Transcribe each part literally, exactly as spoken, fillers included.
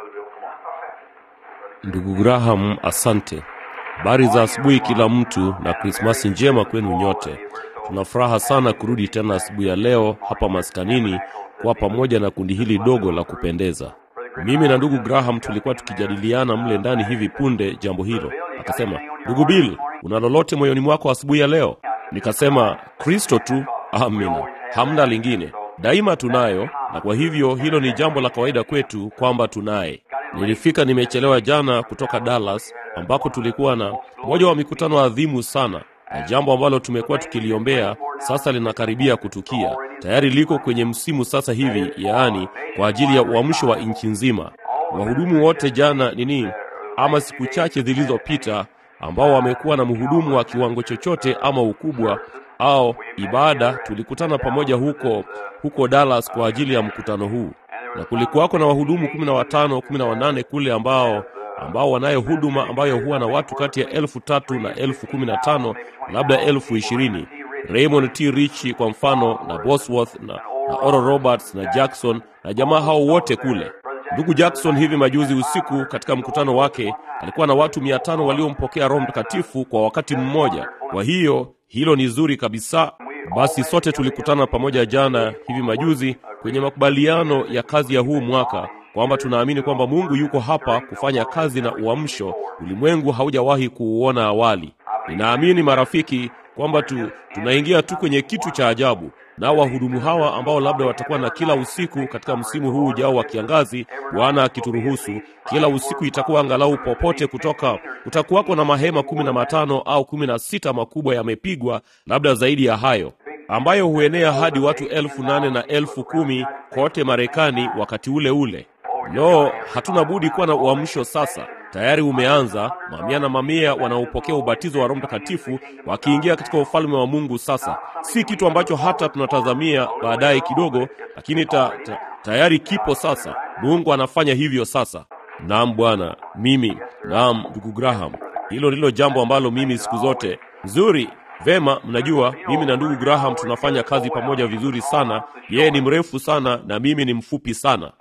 Ndugu Graham, asante. Habari za asubuhi kila mtu, na Krismasi njema kwenu nyote. Tunafuraha sana kurudi tena asubuhi ya leo hapa maskanini kwa pamoja na kundi hili dogo la kupendeza. Mimi na ndugu Graham tulikuwa tukijadiliana mle ndani hivi punde jambo hilo. Akasema, "Ndugu Bill, una lolote moyoni mwako asubuhi ya leo?" Nikasema, "Kristo tu, amina. Hamna lingine. Daima tunayo, na kwa hivyo hilo ni jambo la kawaida kwetu kwamba tunaye." Nilifika nimechelewa jana kutoka Dallas ambako tulikuwa na moja wa mikutano adhimu sana, na jambo ambalo tumekuwa tukiliombea sasa linakaribia kutukia. Tayari liko kwenye msimu sasa hivi, yaani kwa ajili ya uamsho wa nchi nzima. Wahudumu wote jana nini ama siku chache zilizopita ambao wamekuwa na mhudumu wa kiwango chochote ama ukubwa au ibada, tulikutana pamoja huko huko Dallas kwa ajili ya mkutano huu. Na kulikuwako na wahudumu kumi na watano, kumi na wanane kule ambao ambao wanayo huduma ambayo huwa na watu kati ya elfu tatu na elfu kumi na tano, labda elfu ishirini. Raymond T. Rich kwa mfano, na Bosworth na, na Oral Roberts na Jackson na jamaa hao wote kule. Ndugu Jackson hivi majuzi usiku katika mkutano wake alikuwa na watu mia tano waliompokea Roho Mtakatifu kwa wakati mmoja. Kwa hiyo hilo ni zuri kabisa. Basi sote tulikutana pamoja jana hivi majuzi kwenye makubaliano ya kazi ya huu mwaka kwamba tunaamini kwamba Mungu yuko hapa kufanya kazi na uamsho ulimwengu haujawahi kuuona awali. Ninaamini marafiki kwamba tu, tunaingia tu kwenye kitu cha ajabu. Na wahudumu hawa ambao labda watakuwa na kila usiku katika msimu huu ujao wa kiangazi, Bwana akituruhusu, kila usiku itakuwa angalau popote kutoka utakuwako na mahema kumi na matano au kumi na sita makubwa yamepigwa, labda zaidi ya hayo, ambayo huenea hadi watu elfu nane na elfu kumi kote Marekani wakati ule ule. No, hatuna budi kuwa na uamsho sasa. Tayari umeanza. Mamia na mamia wanaopokea ubatizo wa Roho Mtakatifu wakiingia katika ufalme wa Mungu sasa. Si kitu ambacho hata tunatazamia baadaye kidogo, lakini ta, ta, tayari kipo sasa. Mungu anafanya hivyo sasa. Naam Bwana, mimi, naam ndugu Graham. Hilo ndilo jambo ambalo mimi siku zote nzuri. Vema, mnajua mimi na ndugu Graham tunafanya kazi pamoja vizuri sana. Yeye ni mrefu sana na mimi ni mfupi sana.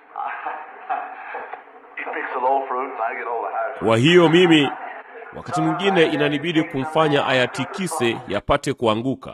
Kwa hiyo mimi wakati mwingine inanibidi kumfanya ayatikise yapate kuanguka.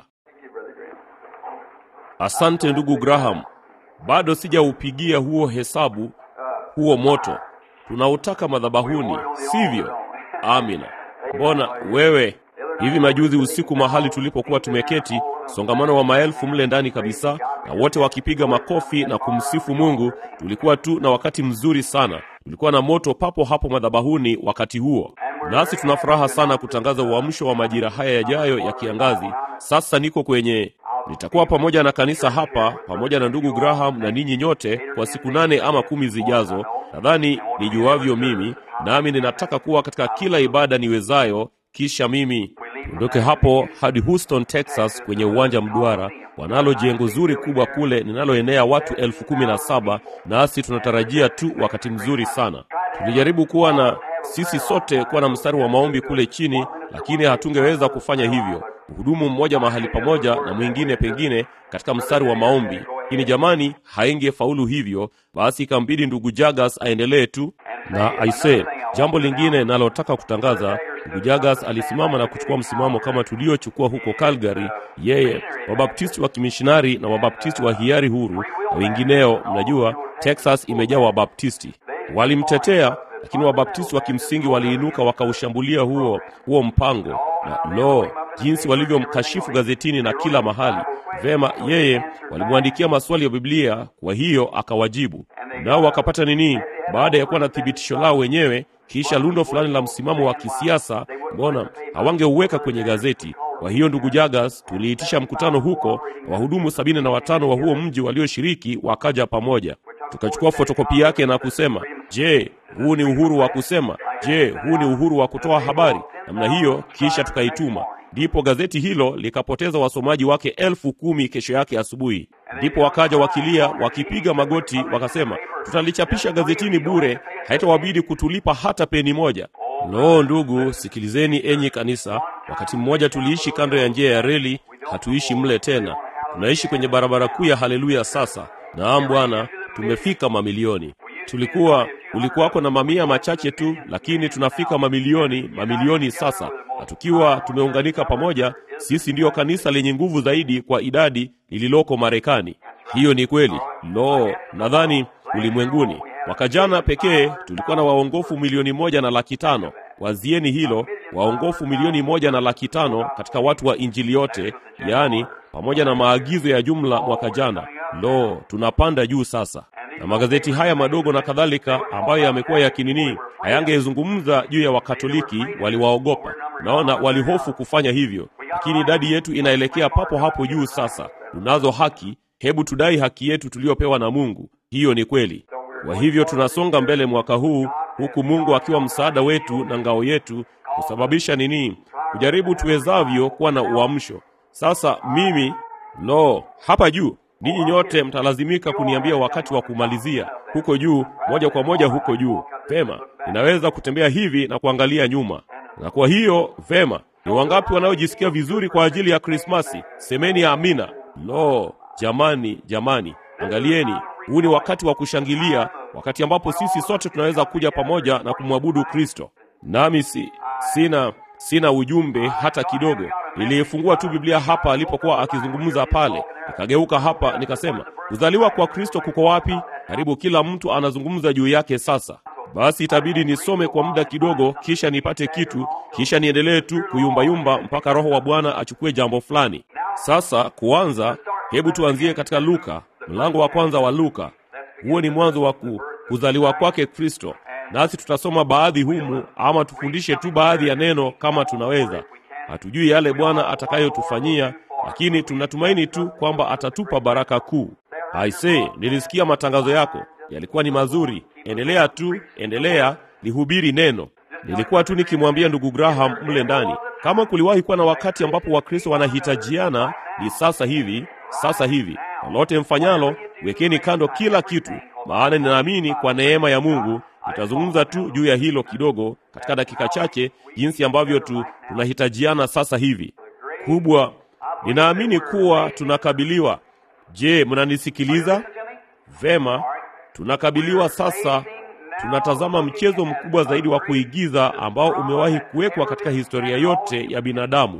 Asante ndugu Graham. Bado sijaupigia huo hesabu, huo moto. Tunautaka madhabahuni, sivyo? Amina. Mbona wewe hivi majuzi usiku mahali tulipokuwa tumeketi, songamano wa maelfu mle ndani kabisa, na wote wakipiga makofi na kumsifu Mungu, tulikuwa tu na wakati mzuri sana. Tulikuwa na moto papo hapo madhabahuni wakati huo. Nasi tunafuraha sana kutangaza uamsho wa majira haya yajayo ya kiangazi. Sasa niko kwenye nitakuwa pamoja na kanisa hapa pamoja na ndugu Graham na ninyi nyote kwa siku nane ama kumi zijazo. Nadhani nijuavyo mimi, nami ninataka kuwa katika kila ibada niwezayo. Kisha mimi ondoke hapo hadi Houston, Texas, kwenye uwanja mduara. Wanalo jengo zuri kubwa kule ninaloenea watu elfu kumi na saba, nasi tunatarajia tu wakati mzuri sana. Tulijaribu kuwa na sisi sote kuwa na mstari wa maombi kule chini, lakini hatungeweza kufanya hivyo. Mhudumu mmoja mahali pamoja na mwingine pengine katika mstari wa maombi. Lakini jamani, haingefaulu hivyo. Basi ikambidi ndugu Jagas aendelee tu. Na aise, jambo lingine nalotaka kutangaza, ndugu Jagas alisimama na kuchukua msimamo kama tuliochukua huko Calgary. Yeye, Wabaptisti wa kimishinari na Wabaptisti wa hiari huru na wengineo, mnajua Texas imejaa Wabaptisti. Walimtetea, lakini Wabaptisti wa kimsingi waliinuka wakaushambulia huo huo mpango. Na lo, jinsi walivyomkashifu gazetini na kila mahali. Vema, yeye walimwandikia maswali ya Biblia, kwa hiyo akawajibu. Nao wakapata nini? Baada ya kuwa na thibitisho lao wenyewe, kisha lundo fulani la msimamo wa kisiasa, mbona hawangeuweka kwenye gazeti? Kwa hiyo ndugu Jagas, tuliitisha mkutano huko, wahudumu sabini na watano wa huo mji walioshiriki wakaja pamoja. Tukachukua fotokopi yake na kusema, "Je, huu ni uhuru wa kusema? Je, huu ni uhuru wa kutoa habari?" Namna hiyo, kisha tukaituma. Ndipo gazeti hilo likapoteza wasomaji wake elfu kumi kesho yake asubuhi. Ndipo wakaja wakilia, wakipiga magoti, wakasema, "Tutalichapisha gazetini bure, haitawabidi kutulipa hata peni moja." No ndugu, sikilizeni enyi kanisa. Wakati mmoja tuliishi kando ya njia ya reli, hatuishi mle tena. Tunaishi kwenye barabara kuu ya Haleluya sasa. Naam Bwana, tumefika mamilioni. tulikuwa ulikuwako na mamia machache tu, lakini tunafika mamilioni, mamilioni sasa. Na tukiwa tumeunganika pamoja, sisi ndiyo kanisa lenye nguvu zaidi kwa idadi lililoko Marekani. Hiyo ni kweli. Lo, nadhani ulimwenguni. Mwaka jana pekee tulikuwa na waongofu milioni moja na laki tano. Wazieni hilo, waongofu milioni moja na laki tano katika watu wa injili yote, yaani pamoja na maagizo ya jumla mwaka jana. Lo, tunapanda juu sasa. Na magazeti haya madogo na kadhalika ambayo yamekuwa yakinini, hayangezungumza juu ya Wakatoliki, waliwaogopa. Naona walihofu kufanya hivyo. Lakini idadi yetu inaelekea papo hapo juu sasa. Tunazo haki, hebu tudai haki yetu tuliyopewa na Mungu. Hiyo ni kweli. Kwa hivyo tunasonga mbele mwaka huu, huku Mungu akiwa msaada wetu na ngao yetu, kusababisha nini? Kujaribu tuwezavyo kuwa na uamsho. Sasa mimi, lo, hapa juu, ninyi nyote mtalazimika kuniambia wakati wa kumalizia. Huko juu, moja kwa moja huko juu. Vema, ninaweza kutembea hivi na kuangalia nyuma. Na kwa hiyo, vema, ni wangapi wanaojisikia vizuri kwa ajili ya Krismasi? Semeni amina. Lo, jamani, jamani, angalieni, huu ni wakati wa kushangilia, wakati ambapo sisi sote tunaweza kuja pamoja na kumwabudu Kristo. Nami si, sina sina ujumbe hata kidogo. Nilifungua tu Biblia hapa alipokuwa akizungumza pale. Nikageuka hapa nikasema, kuzaliwa kwa Kristo kuko wapi? Karibu kila mtu anazungumza juu yake sasa. Basi itabidi nisome kwa muda kidogo, kisha nipate kitu, kisha niendelee tu kuyumbayumba mpaka Roho wa Bwana achukue jambo fulani. Sasa kuanza, hebu tuanzie katika Luka, mlango wa kwanza wa Luka. Huo ni mwanzo wa kuzaliwa kwake Kristo. Nasi tutasoma baadhi humu, ama tufundishe tu baadhi ya neno kama tunaweza. Hatujui yale Bwana atakayotufanyia, lakini tunatumaini tu kwamba atatupa baraka kuu. Aisee, nilisikia matangazo yako, yalikuwa ni mazuri. Endelea tu, endelea, lihubiri neno. Nilikuwa tu nikimwambia ndugu Graham mle ndani, kama kuliwahi kuwa na wakati ambapo Wakristo wanahitajiana, ni sasa hivi, sasa hivi. Lolote mfanyalo, wekeni kando kila kitu, maana ninaamini kwa neema ya Mungu nitazungumza tu juu ya hilo kidogo katika dakika chache, jinsi ambavyo tu tunahitajiana sasa hivi. Kubwa, ninaamini kuwa tunakabiliwa. Je, mnanisikiliza? Vema, tunakabiliwa sasa. Tunatazama mchezo mkubwa zaidi wa kuigiza ambao umewahi kuwekwa katika historia yote ya binadamu.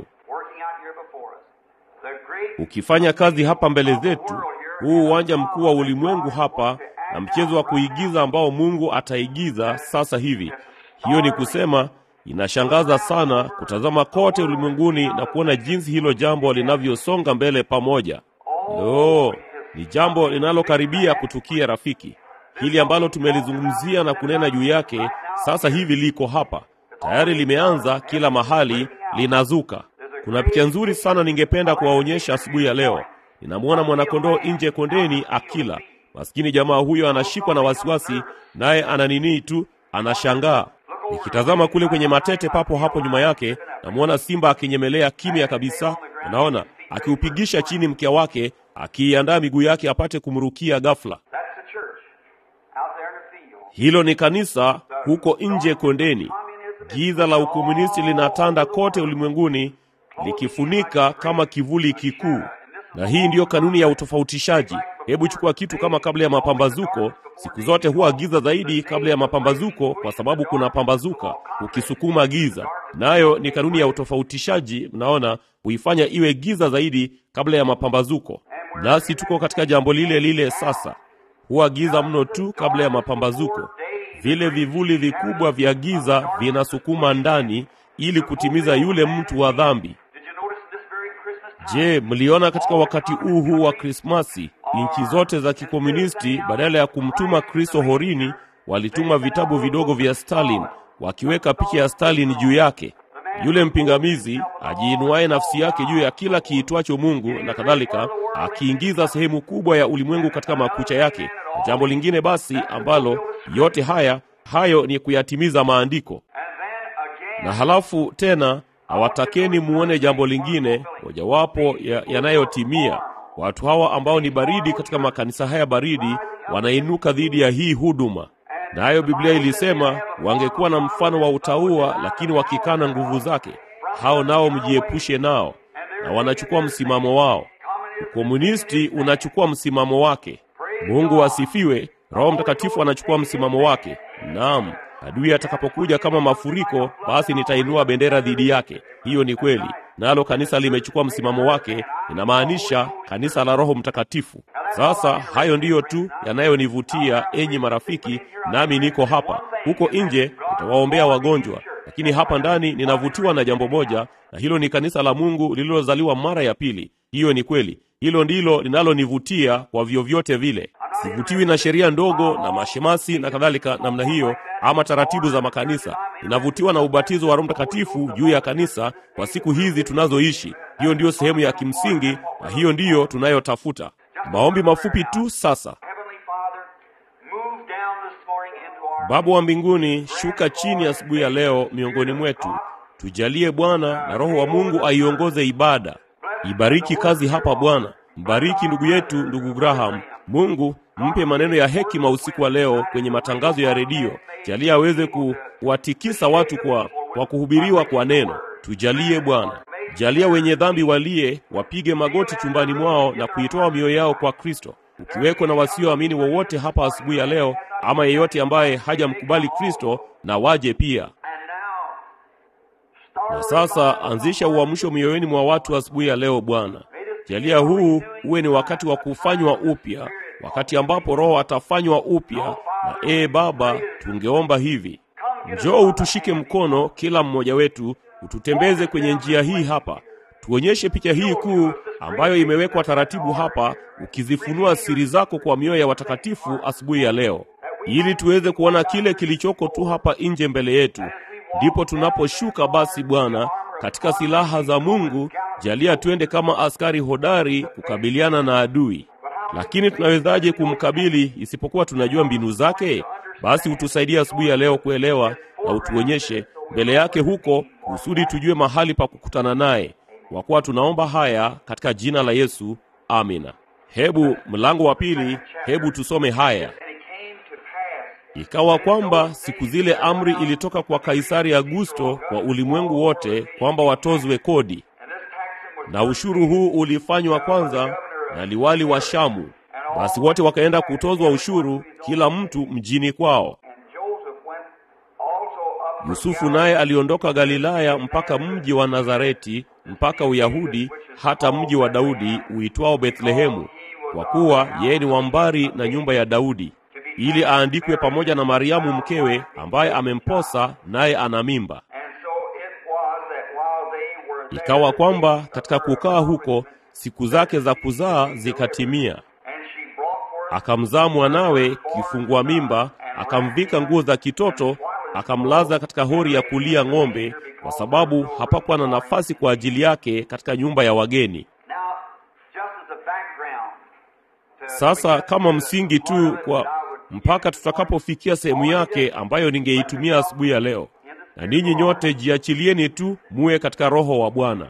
Ukifanya kazi hapa mbele zetu, huu uwanja mkuu wa ulimwengu hapa, na mchezo wa kuigiza ambao Mungu ataigiza sasa hivi. Hiyo ni kusema, inashangaza sana kutazama kote ulimwenguni na kuona jinsi hilo jambo linavyosonga mbele pamoja. Lo, ni jambo linalokaribia kutukia rafiki. Hili ambalo tumelizungumzia na kunena juu yake sasa hivi liko hapa. Tayari limeanza kila mahali, linazuka. Kuna picha nzuri sana ningependa kuwaonyesha asubuhi ya leo. Ninamwona mwanakondoo nje kondeni akila. Maskini jamaa huyo anashikwa na wasiwasi, naye ananini tu, anashangaa. Nikitazama kule kwenye matete papo hapo nyuma yake, namuona simba akinyemelea kimya kabisa. Unaona, akiupigisha chini mkia wake, akiiandaa miguu yake apate kumrukia ghafla. Hilo ni kanisa huko nje kondeni. Giza la ukomunisti linatanda kote ulimwenguni, likifunika kama kivuli kikuu. Na hii ndiyo kanuni ya utofautishaji. Hebu chukua kitu kama kabla ya mapambazuko. Siku zote huwa giza zaidi kabla ya mapambazuko, kwa sababu kuna pambazuka ukisukuma giza. Nayo ni kanuni ya utofautishaji, mnaona, huifanya iwe giza zaidi kabla ya mapambazuko. Nasi tuko katika jambo lile lile sasa. Huwa giza mno tu kabla ya mapambazuko. Vile vivuli vikubwa vya giza vinasukuma ndani ili kutimiza yule mtu wa dhambi. Je, mliona katika wakati huu huu wa Krismasi, nchi zote za kikomunisti badala ya kumtuma Kristo horini, walituma vitabu vidogo vya Stalin, wakiweka picha ya Stalin juu yake. Yule mpingamizi ajiinuaye nafsi yake juu ya kila kiitwacho Mungu na kadhalika, akiingiza sehemu kubwa ya ulimwengu katika makucha yake. Na jambo lingine basi ambalo yote haya hayo ni kuyatimiza maandiko. Na halafu tena hawatakeni muone jambo lingine mojawapo yanayotimia. Ya watu hawa ambao ni baridi katika makanisa haya baridi wanainuka dhidi ya hii huduma. Nayo Biblia ilisema wangekuwa na mfano wa utauwa, lakini wakikana nguvu zake. Hao nao mjiepushe nao. Na wanachukua msimamo wao. Ukomunisti unachukua msimamo wake. Mungu asifiwe. Roho Mtakatifu anachukua msimamo wake. Naam, adui atakapokuja kama mafuriko, basi nitainua bendera dhidi yake. Hiyo ni kweli. Nalo kanisa limechukua msimamo wake, inamaanisha kanisa la Roho Mtakatifu. Sasa hayo ndiyo tu yanayonivutia, enyi marafiki, nami niko hapa. Huko nje nitawaombea wagonjwa, lakini hapa ndani ninavutiwa na jambo moja, na hilo ni kanisa la Mungu lililozaliwa mara ya pili. Hiyo ni kweli. Hilo ndilo linalonivutia kwa vyovyote vile. Sivutiwi na sheria ndogo na mashemasi na kadhalika namna hiyo, ama taratibu za makanisa. Ninavutiwa na ubatizo wa Roho Mtakatifu juu ya kanisa kwa siku hizi tunazoishi. Hiyo ndiyo sehemu ya kimsingi, na hiyo ndiyo tunayotafuta. Maombi mafupi tu sasa. Baba wa mbinguni, shuka chini asubuhi ya leo miongoni mwetu. Tujalie Bwana, na Roho wa Mungu aiongoze ibada. Ibariki kazi hapa Bwana. Mbariki ndugu yetu ndugu Graham. Mungu, mpe maneno ya hekima usiku wa leo kwenye matangazo ya redio. Jalia aweze ku, kuwatikisa watu kwa, kwa kuhubiriwa kwa neno. Tujalie Bwana. Jalia wenye dhambi walie, wapige magoti chumbani mwao na kuitoa mioyo yao kwa Kristo. Ukiweko na wasioamini wowote hapa asubuhi ya leo, ama yeyote ambaye hajamkubali Kristo, na waje pia. Na sasa anzisha uamsho mioyoni mwa watu asubuhi ya leo Bwana. Jalia huu uwe ni wakati wa kufanywa upya, wakati ambapo Roho atafanywa upya. Na ee Baba, tungeomba hivi: njoo utushike mkono kila mmoja wetu, ututembeze kwenye njia hii hapa. Tuonyeshe picha hii kuu ambayo imewekwa taratibu hapa, ukizifunua siri zako kwa mioyo ya watakatifu asubuhi ya leo, ili tuweze kuona kile kilichoko tu hapa nje mbele yetu. Ndipo tunaposhuka basi Bwana katika silaha za Mungu, jalia tuende kama askari hodari kukabiliana na adui. Lakini tunawezaje kumkabili isipokuwa tunajua mbinu zake? Basi utusaidie asubuhi ya leo kuelewa, na utuonyeshe mbele yake huko, kusudi tujue mahali pa kukutana naye. Kwa kuwa tunaomba haya katika jina la Yesu, amina. Hebu mlango wa pili, hebu tusome haya. Ikawa kwamba siku zile amri ilitoka kwa Kaisari Augusto kwa ulimwengu wote kwamba watozwe kodi. Na ushuru huu ulifanywa kwanza na liwali wa Shamu. Basi wote wakaenda kutozwa ushuru, kila mtu mjini kwao. Yusufu naye aliondoka Galilaya mpaka mji wa Nazareti, mpaka Uyahudi, hata mji wa Daudi uitwao Bethlehemu, kwa kuwa yeye ni wa mbari na nyumba ya Daudi, ili aandikwe pamoja na Mariamu mkewe, ambaye amemposa naye ana mimba. Ikawa kwamba katika kukaa huko siku zake za kuzaa zikatimia. Akamzaa mwanawe kifungua mimba, akamvika nguo za kitoto, akamlaza katika hori ya kulia ng'ombe, kwa sababu hapakuwa na nafasi kwa ajili yake katika nyumba ya wageni. Sasa kama msingi tu kwa mpaka tutakapofikia sehemu yake ambayo ningeitumia asubuhi ya leo. Na ninyi nyote jiachilieni tu muwe katika Roho wa Bwana.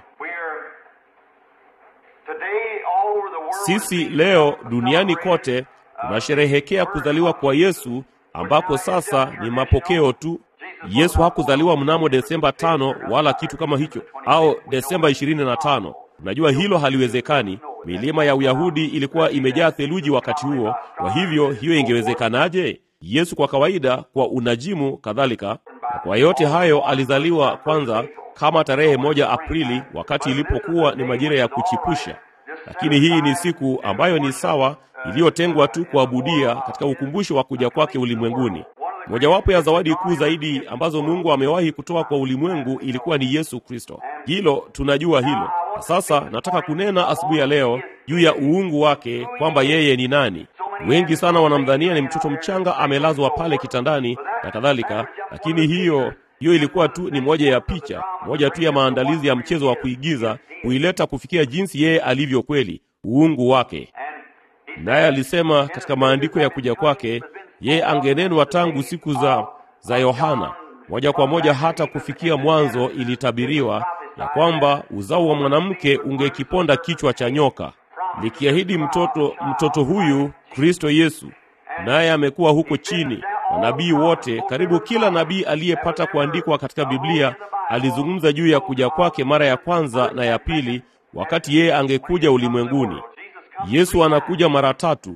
Sisi leo duniani kote tunasherehekea kuzaliwa kwa Yesu, ambapo sasa ni mapokeo tu. Yesu hakuzaliwa mnamo Desemba tano wala kitu kama hicho, au Desemba ishirini na tano. Unajua hilo haliwezekani. Milima ya Uyahudi ilikuwa imejaa theluji wakati huo, kwa hivyo hiyo ingewezekanaje? Yesu kwa kawaida, kwa unajimu kadhalika, na kwa yote hayo alizaliwa kwanza kama tarehe moja Aprili, wakati ilipokuwa ni majira ya kuchipusha. Lakini hii ni siku ambayo ni sawa, iliyotengwa tu kuabudia katika ukumbusho wa kuja kwake ulimwenguni. Mojawapo ya zawadi kuu zaidi ambazo Mungu amewahi kutoa kwa ulimwengu ilikuwa ni Yesu Kristo. Hilo tunajua hilo. Na sasa nataka kunena asubuhi ya leo juu ya uungu wake, kwamba yeye ni nani. Wengi sana wanamdhania ni mtoto mchanga amelazwa pale kitandani na kadhalika, lakini hiyo hiyo ilikuwa tu ni moja ya picha, moja tu ya maandalizi ya mchezo wa kuigiza kuileta kufikia jinsi yeye alivyo kweli, uungu wake. Naye alisema katika maandiko ya kuja kwake, yeye angenenwa tangu siku za za Yohana, moja kwa moja hata kufikia mwanzo ilitabiriwa ya kwamba uzao wa mwanamke ungekiponda kichwa cha nyoka, likiahidi mtoto mtoto huyu Kristo Yesu. Naye amekuwa huko chini. Nabii wote, karibu kila nabii aliyepata kuandikwa katika Biblia, alizungumza juu ya kuja kwake mara ya kwanza na ya pili, wakati yeye angekuja ulimwenguni. Yesu anakuja mara tatu.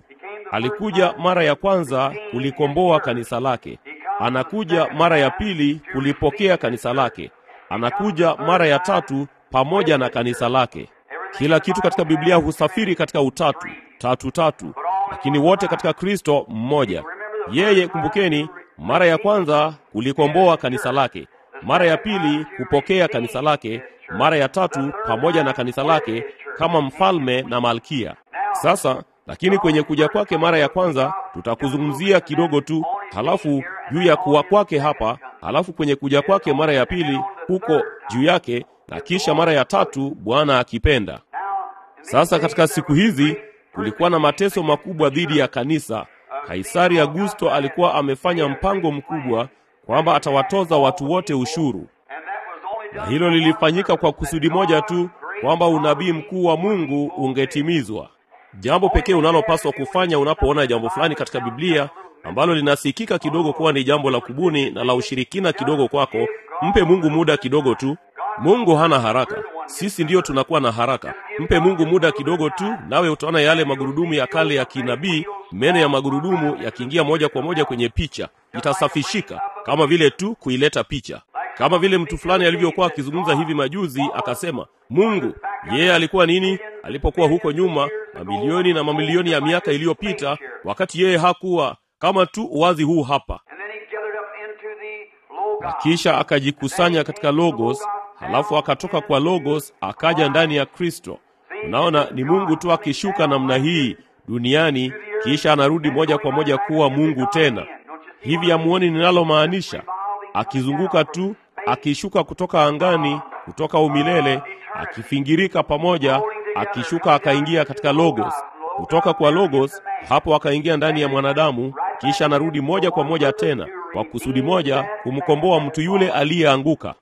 Alikuja mara ya kwanza kulikomboa kanisa lake. Anakuja mara ya pili kulipokea kanisa lake. Anakuja mara ya tatu pamoja na kanisa lake. Kila kitu katika Biblia husafiri katika utatu, tatu tatu, lakini wote katika Kristo mmoja. Yeye, kumbukeni, mara ya kwanza kulikomboa kanisa lake, mara ya pili kupokea kanisa lake, mara ya tatu pamoja na kanisa lake kama mfalme na malkia. Sasa lakini kwenye kuja kwake mara ya kwanza tutakuzungumzia kidogo tu, halafu juu ya kuwa kwake hapa, halafu kwenye kuja kwake mara ya pili huko juu yake, na kisha mara ya tatu Bwana akipenda. Sasa katika siku hizi kulikuwa na mateso makubwa dhidi ya kanisa. Kaisari Augusto alikuwa amefanya mpango mkubwa kwamba atawatoza watu wote ushuru, na hilo lilifanyika kwa kusudi moja tu, kwamba unabii mkuu wa Mungu ungetimizwa. Jambo pekee unalopaswa kufanya unapoona jambo fulani katika Biblia ambalo linasikika kidogo kuwa ni jambo la kubuni na la ushirikina kidogo kwako, mpe Mungu muda kidogo tu. Mungu hana haraka. Sisi ndiyo tunakuwa na haraka. Mpe Mungu muda kidogo tu, nawe utaona yale magurudumu ya kale ya kinabii, meno ya magurudumu yakiingia moja kwa moja kwenye picha. Itasafishika kama vile tu kuileta picha. Kama vile mtu fulani alivyokuwa akizungumza hivi majuzi, akasema, Mungu, yeye alikuwa nini alipokuwa huko nyuma, mamilioni na mamilioni ya miaka iliyopita, wakati yeye hakuwa kama tu uwazi huu hapa. Na kisha akajikusanya katika Logos, halafu akatoka kwa Logos akaja ndani ya Kristo. Unaona, ni Mungu tu akishuka namna hii duniani, kisha anarudi moja kwa moja kuwa Mungu tena. Hivi amuoni ninalomaanisha? Akizunguka tu, akishuka kutoka angani, kutoka umilele, akifingirika pamoja, akishuka akaingia katika Logos. Kutoka kwa Logos, hapo akaingia ndani ya mwanadamu, kisha anarudi moja kwa moja tena, kwa kusudi moja, kumkomboa mtu yule aliyeanguka.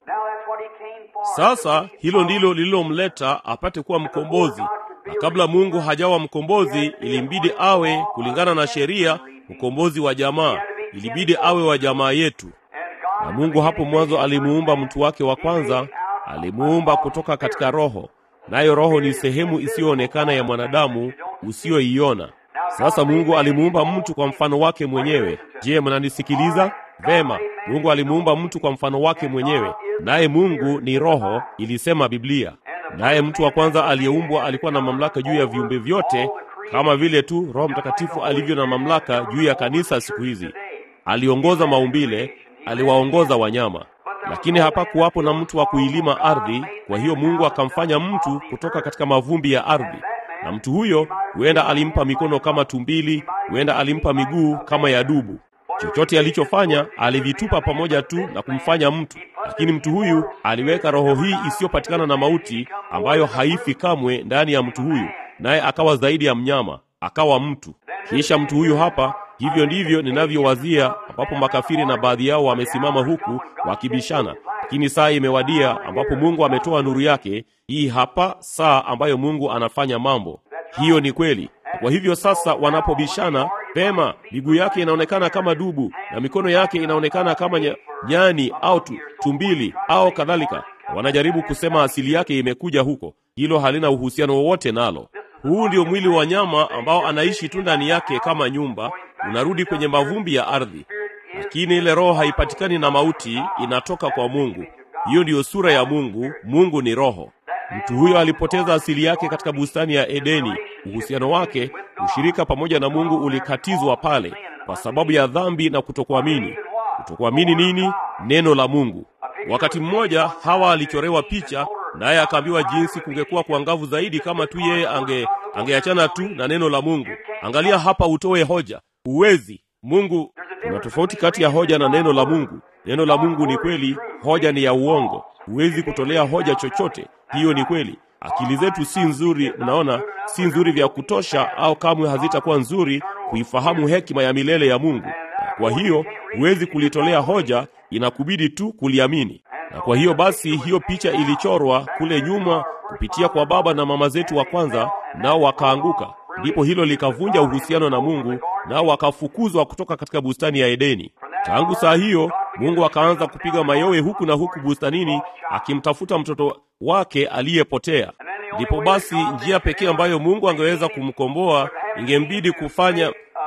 Sasa hilo ndilo lililomleta apate kuwa mkombozi. Na kabla Mungu hajawa mkombozi, ilimbidi awe, kulingana na sheria, mkombozi wa jamaa. Ilibidi awe wa jamaa yetu. Na Mungu hapo mwanzo alimuumba mtu wake wa kwanza, alimuumba kutoka katika roho. Nayo roho ni sehemu isiyoonekana ya mwanadamu, usioiona. Sasa Mungu alimuumba mtu kwa mfano wake mwenyewe. Je, mnanisikiliza? Vema, Mungu alimuumba mtu kwa mfano wake mwenyewe. Naye Mungu ni roho, ilisema Biblia. Naye mtu wa kwanza aliyeumbwa alikuwa na mamlaka juu ya viumbe vyote, kama vile tu Roho Mtakatifu alivyo na mamlaka juu ya kanisa siku hizi. Aliongoza maumbile, aliwaongoza wanyama. Lakini hapakuwapo na mtu wa kuilima ardhi, kwa hiyo Mungu akamfanya mtu kutoka katika mavumbi ya ardhi. Na mtu huyo huenda alimpa mikono kama tumbili, huenda alimpa miguu kama ya dubu. Chochote alichofanya alivitupa pamoja tu na kumfanya mtu. Lakini mtu huyu aliweka roho hii isiyopatikana na mauti, ambayo haifi kamwe, ndani ya mtu huyu, naye akawa zaidi ya mnyama, akawa mtu. Kisha mtu huyu hapa, hivyo ndivyo ninavyowazia, ambapo makafiri na baadhi yao wamesimama huku wakibishana. Lakini saa imewadia ambapo Mungu ametoa nuru yake. Hii hapa saa ambayo Mungu anafanya mambo. Hiyo ni kweli. Kwa hivyo sasa wanapobishana, pema, miguu yake inaonekana kama dubu na mikono yake inaonekana kama nyani au tu, tumbili au kadhalika. Wanajaribu kusema asili yake imekuja huko. Hilo halina uhusiano wowote nalo. Huu ndio mwili wa nyama ambao anaishi tu ndani yake kama nyumba, unarudi kwenye mavumbi ya ardhi. Lakini ile roho haipatikani na mauti, inatoka kwa Mungu. Hiyo ndiyo sura ya Mungu. Mungu ni roho. Mtu huyo alipoteza asili yake katika bustani ya Edeni. Uhusiano wake, ushirika pamoja na Mungu ulikatizwa pale kwa sababu ya dhambi na kutokuamini. Kutokuamini nini? Neno la Mungu. Wakati mmoja Hawa alichorewa picha, naye akaambiwa jinsi kungekuwa kuangavu zaidi kama tu yeye ange angeachana tu na neno la Mungu. Angalia hapa, utoe hoja. Uwezi. Mungu, kuna tofauti kati ya hoja na neno la Mungu. Neno la Mungu ni kweli, hoja ni ya uongo. Huwezi kutolea hoja chochote. Hiyo ni kweli. Akili zetu si nzuri, unaona, si nzuri vya kutosha, au kamwe hazitakuwa nzuri kuifahamu hekima ya milele ya Mungu. Kwa hiyo huwezi kulitolea hoja, inakubidi tu kuliamini. Na kwa hiyo basi, hiyo picha ilichorwa kule nyuma kupitia kwa baba na mama zetu wa kwanza, nao wakaanguka. Ndipo hilo likavunja uhusiano na Mungu, nao wakafukuzwa kutoka katika bustani ya Edeni. Tangu saa hiyo Mungu akaanza kupiga mayowe huku na huku bustanini, akimtafuta mtoto wake aliyepotea. Ndipo basi njia pekee ambayo Mungu angeweza kumkomboa ingembidi kufanya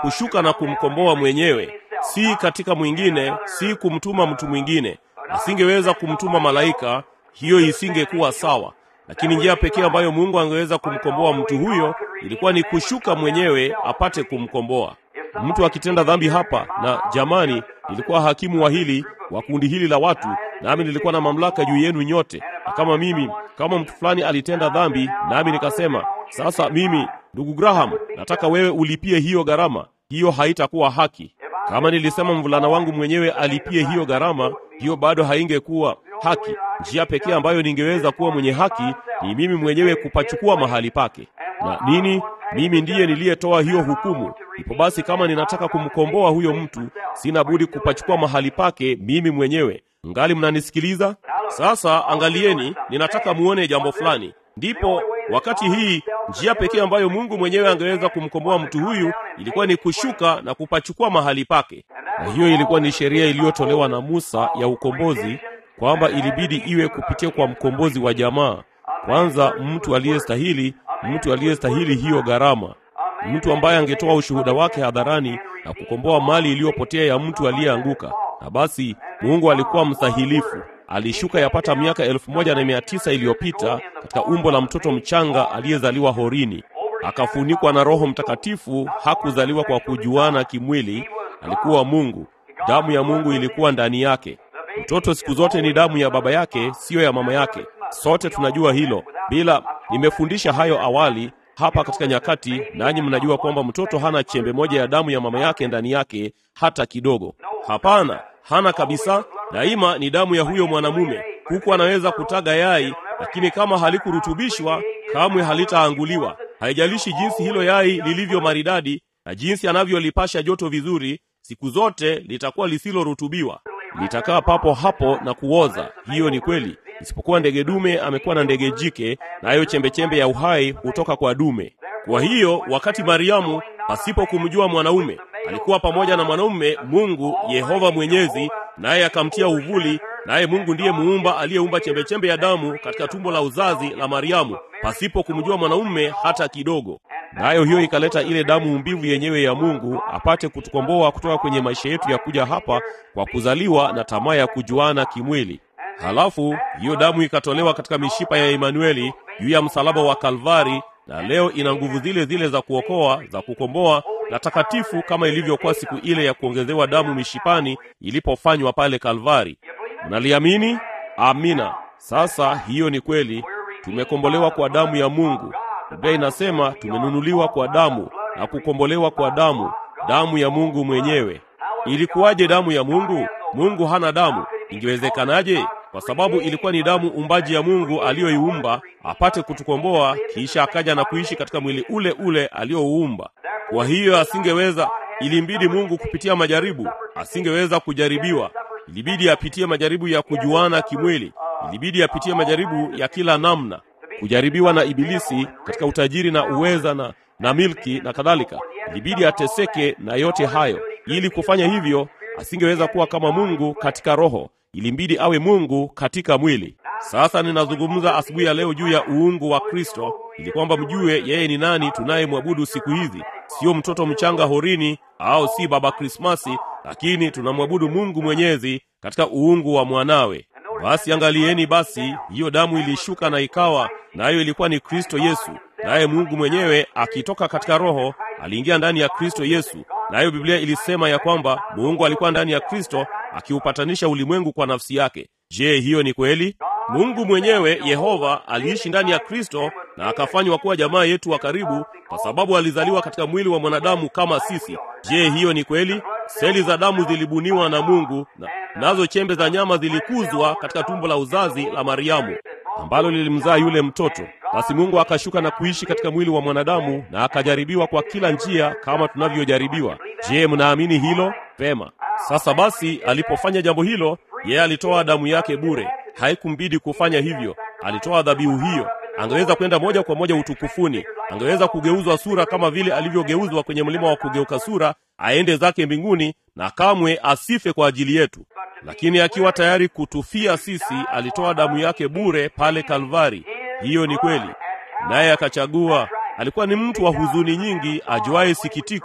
kushuka na kumkomboa mwenyewe, si katika mwingine, si kumtuma mtu mwingine. Asingeweza kumtuma malaika, hiyo isingekuwa sawa. Lakini njia pekee ambayo Mungu angeweza kumkomboa mtu huyo ilikuwa ni kushuka mwenyewe apate kumkomboa. Mtu akitenda dhambi hapa, na jamani, nilikuwa hakimu wa hili wa kundi hili la watu, nami nilikuwa na mamlaka juu yenu nyote. Na kama mimi, kama mtu fulani alitenda dhambi, nami nikasema, sasa mimi, ndugu Graham, nataka wewe ulipie hiyo gharama, hiyo haitakuwa haki. Kama nilisema mvulana wangu mwenyewe alipie hiyo gharama, hiyo bado haingekuwa haki. Njia pekee ambayo ningeweza kuwa mwenye haki ni mimi mwenyewe kupachukua mahali pake. Na nini? Mimi ndiye niliyetoa hiyo hukumu. Ipo basi, kama ninataka kumkomboa huyo mtu, sina budi kupachukua mahali pake mimi mwenyewe. Ngali mnanisikiliza? Sasa angalieni, ninataka muone jambo fulani. Ndipo wakati hii njia pekee ambayo Mungu mwenyewe angeweza kumkomboa mtu huyu ilikuwa ni kushuka na kupachukua mahali pake. Na hiyo ilikuwa ni sheria iliyotolewa na Musa ya ukombozi, kwamba ilibidi iwe kupitia kwa mkombozi wa jamaa. Kwanza mtu aliyestahili, mtu aliyestahili hiyo gharama, mtu ambaye angetoa ushuhuda wake hadharani na kukomboa mali iliyopotea ya mtu aliyeanguka. Na basi Mungu alikuwa msahilifu. Alishuka yapata miaka elfu moja na mia tisa iliyopita katika umbo la mtoto mchanga aliyezaliwa horini. Akafunikwa na Roho Mtakatifu. Hakuzaliwa kwa kujuana kimwili, alikuwa Mungu. Damu ya Mungu ilikuwa ndani yake. Mtoto siku zote ni damu ya baba yake, siyo ya mama yake. Sote tunajua hilo. Bila nimefundisha hayo awali hapa katika nyakati, nanyi mnajua kwamba mtoto hana chembe moja ya damu ya mama yake ndani yake hata kidogo. Hapana, hana kabisa. Daima ni damu ya huyo mwanamume. Kuku anaweza kutaga yai, lakini kama halikurutubishwa, kamwe halitaanguliwa. Haijalishi jinsi hilo yai lilivyo maridadi na jinsi anavyolipasha joto vizuri, siku zote litakuwa lisilorutubiwa. Litakaa papo hapo na kuoza. Hiyo ni kweli. Isipokuwa ndege dume amekuwa na ndege jike, na hayo chembe-chembe ya uhai hutoka kwa dume. Kwa hiyo wakati Mariamu pasipo kumjua mwanaume alikuwa pamoja na mwanaume, Mungu Yehova Mwenyezi naye akamtia uvuli, naye Mungu ndiye muumba aliyeumba chembe-chembe ya damu katika tumbo la uzazi la Mariamu pasipo kumjua mwanaume hata kidogo. Nayo hiyo ikaleta ile damu mbivu yenyewe ya Mungu apate kutukomboa kutoka kwenye maisha yetu ya kuja hapa kwa kuzaliwa na tamaa ya kujuana kimwili. Halafu hiyo damu ikatolewa katika mishipa ya Emanueli juu ya msalaba wa Kalvari, na leo ina nguvu zile zile za kuokoa, za kukomboa na takatifu, kama ilivyokuwa siku ile ya kuongezewa damu mishipani ilipofanywa pale Kalvari. Mnaliamini? Amina. Sasa hiyo ni kweli. Tumekombolewa kwa damu ya Mungu. Biblia inasema tumenunuliwa kwa damu na kukombolewa kwa damu, damu ya Mungu mwenyewe. Ilikuwaje damu ya Mungu? Mungu hana damu. Ingewezekanaje? Kwa sababu ilikuwa ni damu umbaji ya Mungu aliyoiumba apate kutukomboa, kisha akaja na kuishi katika mwili ule ule aliyouumba. Kwa hiyo asingeweza, ilimbidi Mungu kupitia majaribu. Asingeweza kujaribiwa. Ilibidi apitie majaribu ya kujuana kimwili. Ilibidi apitie majaribu ya kila namna. Kujaribiwa na Ibilisi katika utajiri na uweza na, na milki na kadhalika. Ilibidi ateseke na yote hayo. Ili kufanya hivyo, asingeweza kuwa kama Mungu katika roho. Ilimbidi awe Mungu katika mwili. Sasa ninazungumza asubuhi ya leo juu ya uungu wa Kristo, ili kwamba mjue yeye ni nani tunayemwabudu siku hizi. Sio mtoto mchanga horini au si baba Krismasi, lakini tunamwabudu Mungu Mwenyezi katika uungu wa mwanawe. Basi angalieni basi, hiyo damu ilishuka na ikawa, nayo ilikuwa ni Kristo Yesu. Naye Mungu mwenyewe akitoka katika roho aliingia ndani ya Kristo Yesu. Nayo Biblia ilisema ya kwamba Mungu alikuwa ndani ya Kristo akiupatanisha ulimwengu kwa nafsi yake. Je, hiyo ni kweli? Mungu mwenyewe Yehova aliishi ndani ya Kristo na akafanywa kuwa jamaa yetu wa karibu, kwa sababu alizaliwa katika mwili wa mwanadamu kama sisi. Je, hiyo ni kweli? Seli za damu zilibuniwa na Mungu, na nazo chembe za nyama zilikuzwa katika tumbo la uzazi la Mariamu ambalo lilimzaa yule mtoto. Basi Mungu akashuka na kuishi katika mwili wa mwanadamu na akajaribiwa kwa kila njia kama tunavyojaribiwa. Je, mnaamini hilo? Pema. Sasa basi, alipofanya jambo hilo, yeye alitoa damu yake bure. Haikumbidi kufanya hivyo. Alitoa dhabihu hiyo. Angeweza kwenda moja kwa moja utukufuni. Angeweza kugeuzwa sura kama vile alivyogeuzwa kwenye mlima wa kugeuka sura, aende zake mbinguni na kamwe asife kwa ajili yetu. Lakini akiwa tayari kutufia sisi, alitoa damu yake bure pale Kalvari. Hiyo ni kweli. Naye akachagua. Alikuwa ni mtu wa huzuni nyingi, ajuaye sikitiko,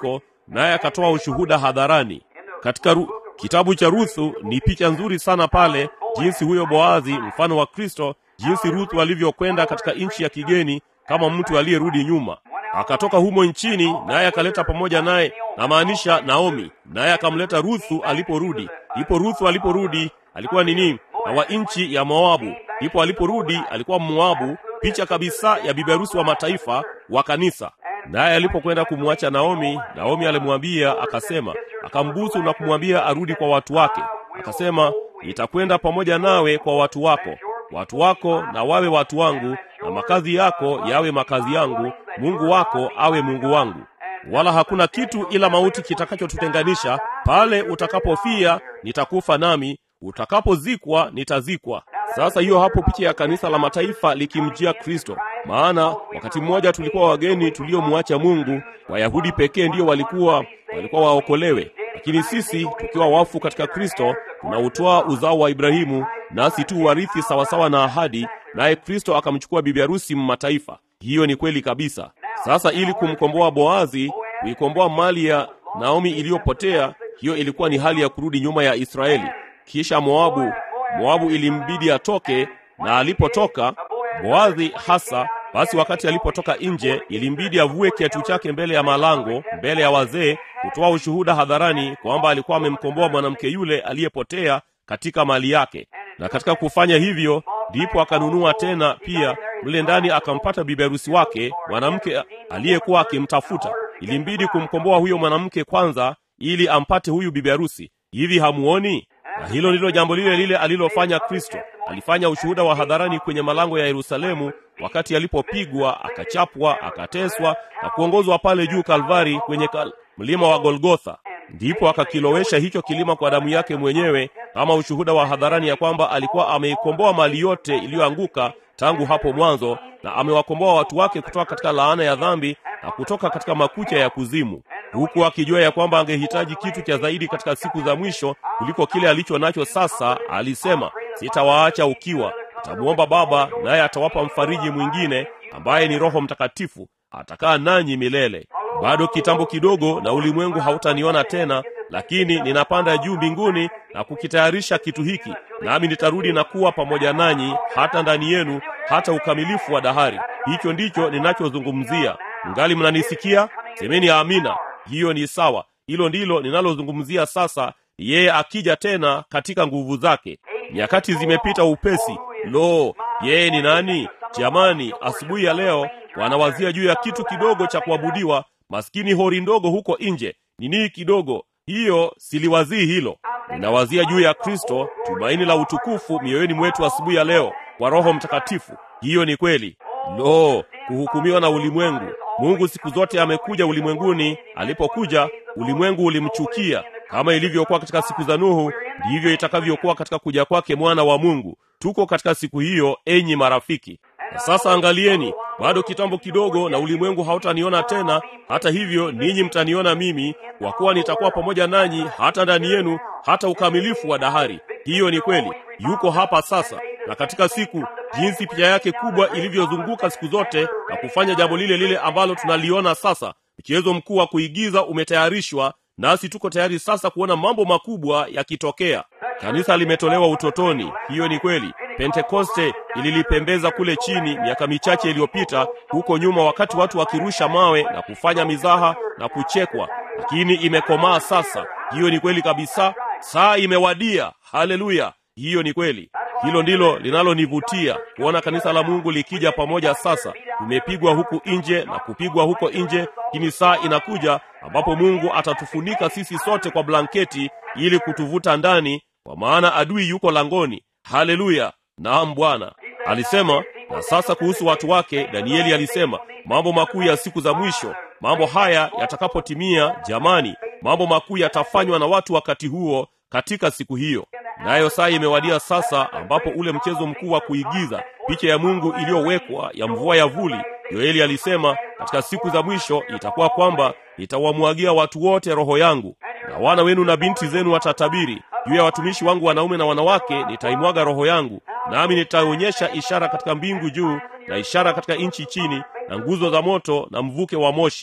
naye akatoa ushuhuda hadharani. Katika ru, kitabu cha Ruthu ni picha nzuri sana pale, jinsi huyo Boazi mfano wa Kristo, jinsi Ruthu alivyokwenda katika nchi ya kigeni kama mtu aliyerudi nyuma. Akatoka humo nchini, naye akaleta pamoja naye, na maanisha Naomi, naye akamleta Ruthu aliporudi. Ndipo Ruthu aliporudi alikuwa nini? Na wa nchi ya Moabu. Ndipo aliporudi alikuwa Moabu, picha kabisa ya bibi harusi wa mataifa wa kanisa. Naye alipokwenda kumwacha Naomi, Naomi alimwambia akasema, akambusu na kumwambia arudi kwa watu wake. Akasema, nitakwenda pamoja nawe kwa watu wako, watu wako na wawe watu wangu, na makazi yako yawe makazi yangu, Mungu wako awe Mungu wangu. Wala hakuna kitu ila mauti kitakachotutenganisha. Pale utakapofia nitakufa nami, utakapozikwa nitazikwa. Sasa hiyo hapo picha ya kanisa la mataifa likimjia Kristo. Maana wakati mmoja tulikuwa wageni tuliomwacha Mungu, Wayahudi pekee ndio walikuwa walikuwa waokolewe. Lakini sisi tukiwa wafu katika Kristo tunautoa uzao wa Ibrahimu, nasi tu warithi sawasawa na ahadi, naye Kristo akamchukua bibi harusi mataifa. Hiyo ni kweli kabisa. Sasa ili kumkomboa Boazi, kuikomboa mali ya Naomi iliyopotea, hiyo ilikuwa ni hali ya kurudi nyuma ya Israeli. Kisha Moabu, Moabu ilimbidi atoke, na alipotoka Boazi hasa, basi wakati alipotoka nje ilimbidi avue kiatu chake mbele ya malango, mbele ya wazee, kutoa ushuhuda hadharani kwamba alikuwa amemkomboa mwanamke yule aliyepotea katika mali yake. Na katika kufanya hivyo ndipo akanunua tena pia mle ndani, akampata bibi harusi wake, mwanamke aliyekuwa akimtafuta. Ilimbidi kumkomboa huyo mwanamke kwanza ili ampate huyu bibi harusi. Hivi hamuoni? Na hilo ndilo jambo lile lile alilofanya Kristo. Alifanya ushuhuda wa hadharani kwenye malango ya Yerusalemu wakati alipopigwa, akachapwa, akateswa na kuongozwa pale juu Kalvari kwenye kal, mlima wa Golgotha. Ndipo akakilowesha hicho kilima kwa damu yake mwenyewe kama ushuhuda wa hadharani ya kwamba alikuwa ameikomboa mali yote iliyoanguka tangu hapo mwanzo, na amewakomboa watu wake kutoka katika laana ya dhambi na kutoka katika makucha ya kuzimu, huku akijua ya kwamba angehitaji kitu cha zaidi katika siku za mwisho kuliko kile alicho nacho sasa. Alisema, sitawaacha ukiwa, nitamuomba Baba naye atawapa mfariji mwingine ambaye ni Roho Mtakatifu, atakaa nanyi milele. Bado kitambo kidogo na ulimwengu hautaniona tena, lakini ninapanda juu mbinguni na kukitayarisha kitu hiki, nami nitarudi na kuwa pamoja nanyi hata ndani yenu hata ukamilifu wa dahari. Hicho ndicho ninachozungumzia. Ngali mnanisikia? Semeni amina. Hiyo ni sawa. Hilo ndilo ninalozungumzia sasa, yeye akija tena katika nguvu zake. Nyakati zimepita upesi. Lo, yeye ni nani? Jamani, asubuhi ya leo wanawazia juu ya kitu kidogo cha kuabudiwa, maskini hori ndogo huko nje. Nini kidogo? Hiyo siliwazii hilo. Ninawazia juu ya Kristo, tumaini la utukufu mioyoni mwetu asubuhi ya leo kwa Roho Mtakatifu. Hiyo ni kweli. Lo, kuhukumiwa na ulimwengu. Mungu siku zote amekuja ulimwenguni. Alipokuja, ulimwengu ulimchukia. Kama ilivyokuwa katika siku za Nuhu, ndivyo itakavyokuwa katika kuja kwake Mwana wa Mungu. Tuko katika siku hiyo, enyi marafiki. Na sasa angalieni, bado kitambo kidogo na ulimwengu hautaniona tena, hata hivyo ninyi mtaniona mimi, kwa kuwa nitakuwa pamoja nanyi hata ndani yenu hata ukamilifu wa dahari. Hiyo ni kweli. Yuko hapa sasa, na katika siku jinsi picha yake kubwa ilivyozunguka siku zote na kufanya jambo lile lile ambalo tunaliona sasa. Mchezo mkuu wa kuigiza umetayarishwa, nasi tuko tayari sasa kuona mambo makubwa yakitokea. Kanisa limetolewa utotoni. Hiyo ni kweli. Pentekoste ililipembeza kule chini miaka michache iliyopita huko nyuma, wakati watu wakirusha mawe na kufanya mizaha na kuchekwa, lakini imekomaa sasa. Hiyo ni kweli kabisa. Saa imewadia. Haleluya. Hiyo ni kweli. Hilo ndilo linalonivutia, kuona kanisa la Mungu likija pamoja sasa. Tumepigwa huku nje na kupigwa huko nje, lakini saa inakuja ambapo Mungu atatufunika sisi sote kwa blanketi ili kutuvuta ndani, kwa maana adui yuko langoni. Haleluya. Naam Bwana alisema. Na sasa kuhusu watu wake, Danieli alisema mambo makuu ya siku za mwisho. Mambo haya yatakapotimia, jamani, mambo makuu yatafanywa na watu wakati huo, katika siku hiyo. Nayo saa imewadia sasa ambapo ule mchezo mkuu wa kuigiza picha ya Mungu iliyowekwa ya mvua ya vuli. Yoeli alisema katika siku za mwisho itakuwa kwamba nitawamwagia watu wote roho yangu, na wana wenu na binti zenu watatabiri. Juu ya watumishi wangu wanaume na wanawake nitaimwaga roho yangu, nami nitaonyesha ishara katika mbingu juu na ishara katika nchi chini, na nguzo za moto na mvuke wa moshi.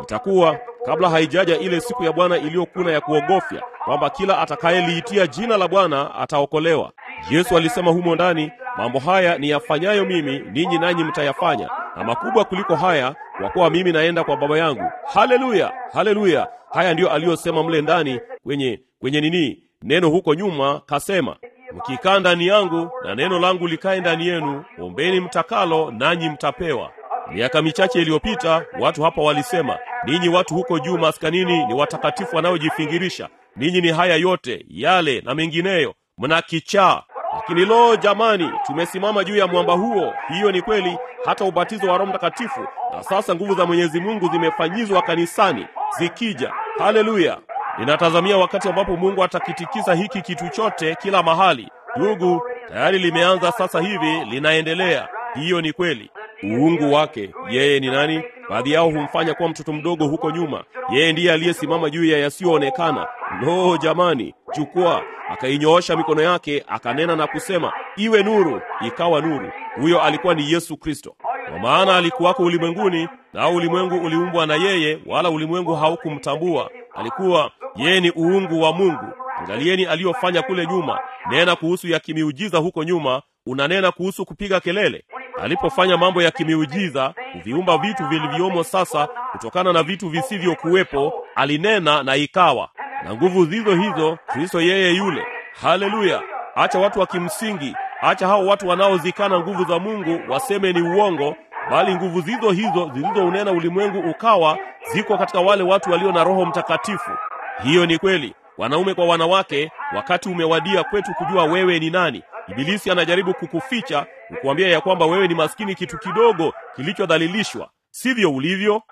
Itakuwa kabla haijaja ile siku ya Bwana iliyokuna ya kuogofya, kwamba kila atakayeliitia jina la Bwana ataokolewa. Yesu alisema humo ndani, mambo haya ni yafanyayo mimi, ninyi nanyi mtayafanya, na makubwa kuliko haya, kwa kuwa mimi naenda kwa Baba yangu. Haleluya, haleluya! Haya ndiyo aliyosema mle ndani kwenye kwenye nini neno huko nyuma, kasema, mkikaa ndani yangu na neno langu likae ndani yenu, ombeni mtakalo nanyi mtapewa. Miaka michache iliyopita watu hapa walisema, ninyi watu huko juu maskanini ni watakatifu wanaojifingirisha, ninyi ni haya yote yale na mengineyo, mna kichaa. Lakini lo jamani, tumesimama juu ya mwamba huo. Hiyo ni kweli, hata ubatizo wa Roho Mtakatifu, na sasa nguvu za Mwenyezi Mungu zimefanyizwa kanisani zikija. Haleluya! Ninatazamia wakati ambapo Mungu atakitikisa hiki kitu chote kila mahali. Ndugu, tayari limeanza sasa hivi, linaendelea. Hiyo ni kweli. Uungu wake, yeye ni nani? Baadhi yao humfanya kuwa mtoto mdogo huko nyuma. Yeye ndiye aliyesimama juu ya yasiyoonekana. Lo jamani, chukua, akainyoosha mikono yake, akanena na kusema, iwe nuru, ikawa nuru. Huyo alikuwa ni Yesu Kristo. Kwa maana alikuwako ulimwenguni, na ulimwengu uliumbwa na yeye, wala ulimwengu haukumtambua. Alikuwa yeye ni uungu wa Mungu. Angalieni aliyofanya kule nyuma. Nena kuhusu ya kimiujiza huko nyuma, unanena kuhusu kupiga kelele. Alipofanya mambo ya kimiujiza, kuviumba vitu vilivyomo sasa kutokana na vitu visivyokuwepo, alinena na ikawa. Na nguvu zizo hizo, Kristo yeye yule. Haleluya! Acha watu wa kimsingi, acha hao watu wanaozikana nguvu za Mungu waseme ni uongo, bali nguvu zizo hizo zilizounena ulimwengu ukawa, ziko katika wale watu walio na Roho Mtakatifu. Hiyo ni kweli. Wanaume kwa wanawake, wakati umewadia kwetu kujua wewe ni nani. Ibilisi anajaribu kukuficha, kukuambia ya kwamba wewe ni maskini kitu kidogo kilichodhalilishwa. Sivyo ulivyo.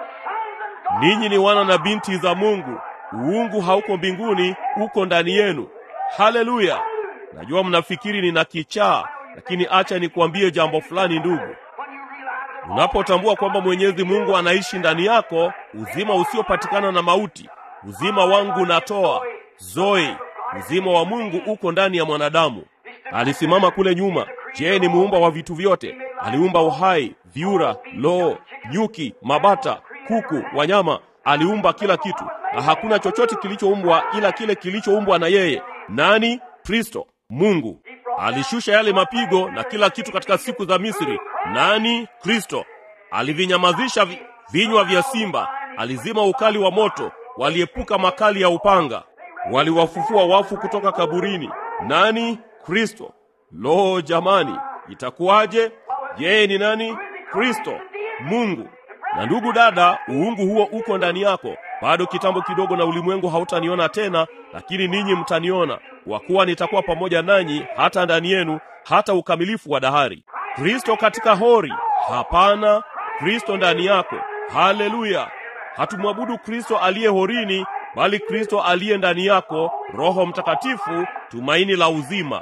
Ninyi ni wana na binti za Mungu. Uungu hauko mbinguni, uko ndani yenu. Haleluya! Najua mnafikiri nina kichaa, lakini acha nikuambie jambo fulani ndugu. Unapotambua kwamba Mwenyezi Mungu anaishi ndani yako, uzima usiopatikana na mauti, uzima wangu natoa, Zoe, uzima wa Mungu uko ndani ya mwanadamu. Alisimama kule nyuma. Je, ni muumba wa vitu vyote? Aliumba uhai, viura, loo, nyuki, mabata, kuku, wanyama. Aliumba kila kitu, na hakuna chochote kilichoumbwa ila kile kilichoumbwa na yeye. Nani? Kristo, Mungu. Alishusha yale mapigo na kila kitu katika siku za Misri. Nani? Kristo. Alivinyamazisha vi, vinywa vya simba. Alizima ukali wa moto. Waliepuka makali ya upanga. Waliwafufua wafu kutoka kaburini. Nani? Kristo. Lo jamani, itakuwaje? Yeye ni nani? Kristo, Mungu. Na ndugu dada, uungu huo uko ndani yako. Bado kitambo kidogo na ulimwengu hautaniona tena, lakini ninyi mtaniona, kwa kuwa nitakuwa pamoja nanyi hata ndani yenu, hata ukamilifu wa dahari. Kristo katika hori? Hapana, Kristo ndani yako. Haleluya! Hatumwabudu Kristo aliye horini, bali Kristo aliye ndani yako, Roho Mtakatifu, tumaini la uzima.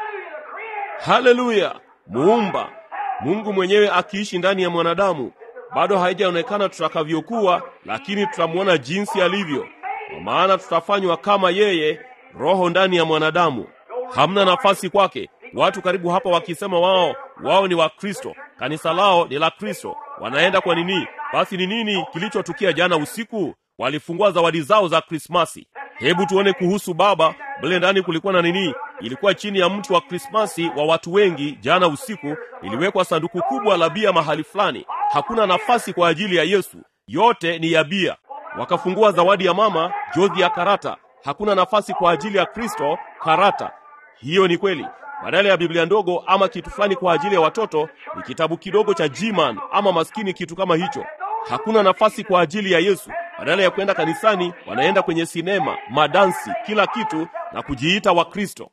Haleluya! Muumba, Mungu mwenyewe akiishi ndani ya mwanadamu. Bado haijaonekana tutakavyokuwa, lakini tutamuona jinsi alivyo. Kwa maana tutafanywa kama yeye, Roho ndani ya mwanadamu. Hamna nafasi kwake. Watu karibu hapa wakisema wao, wao ni wa Kristo. Kanisa lao ni la Kristo. Wanaenda kwa nini? Basi ni nini kilichotukia jana usiku? Walifungua zawadi zao za Krismasi. Hebu tuone kuhusu baba. Bale ndani kulikuwa na nini? Ilikuwa chini ya mti wa Krismasi wa watu wengi. Jana usiku iliwekwa sanduku kubwa la bia mahali fulani. Hakuna nafasi kwa ajili ya Yesu. Yote ni ya bia. Wakafungua zawadi ya mama, jozi ya karata. Hakuna nafasi kwa ajili ya Kristo, karata. Hiyo ni kweli. Badala ya Biblia ndogo ama kitu fulani kwa ajili ya watoto, ni kitabu kidogo cha G-Man ama maskini kitu kama hicho. Hakuna nafasi kwa ajili ya Yesu. Badala ya kwenda kanisani, wanaenda kwenye sinema, madansi, kila kitu na kujiita wa Kristo.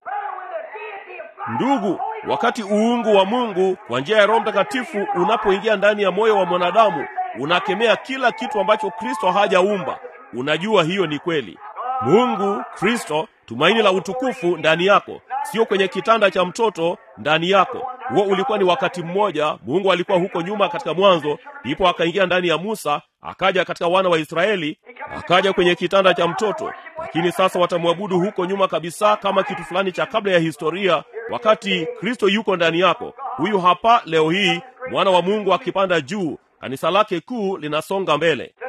Ndugu, wakati uungu wa Mungu kwa njia ya Roho Mtakatifu unapoingia ndani ya moyo wa mwanadamu, unakemea kila kitu ambacho Kristo hajaumba. Unajua hiyo ni kweli. Mungu, Kristo, tumaini la utukufu ndani yako, sio kwenye kitanda cha mtoto ndani yako. Huo ulikuwa ni wakati mmoja. Mungu alikuwa huko nyuma katika mwanzo, ndipo akaingia ndani ya Musa, akaja katika wana wa Israeli, akaja kwenye kitanda cha mtoto. Lakini sasa watamwabudu huko nyuma kabisa kama kitu fulani cha kabla ya historia, wakati Kristo yuko ndani yako. Huyu hapa leo hii mwana wa Mungu akipanda juu, kanisa lake kuu linasonga mbele.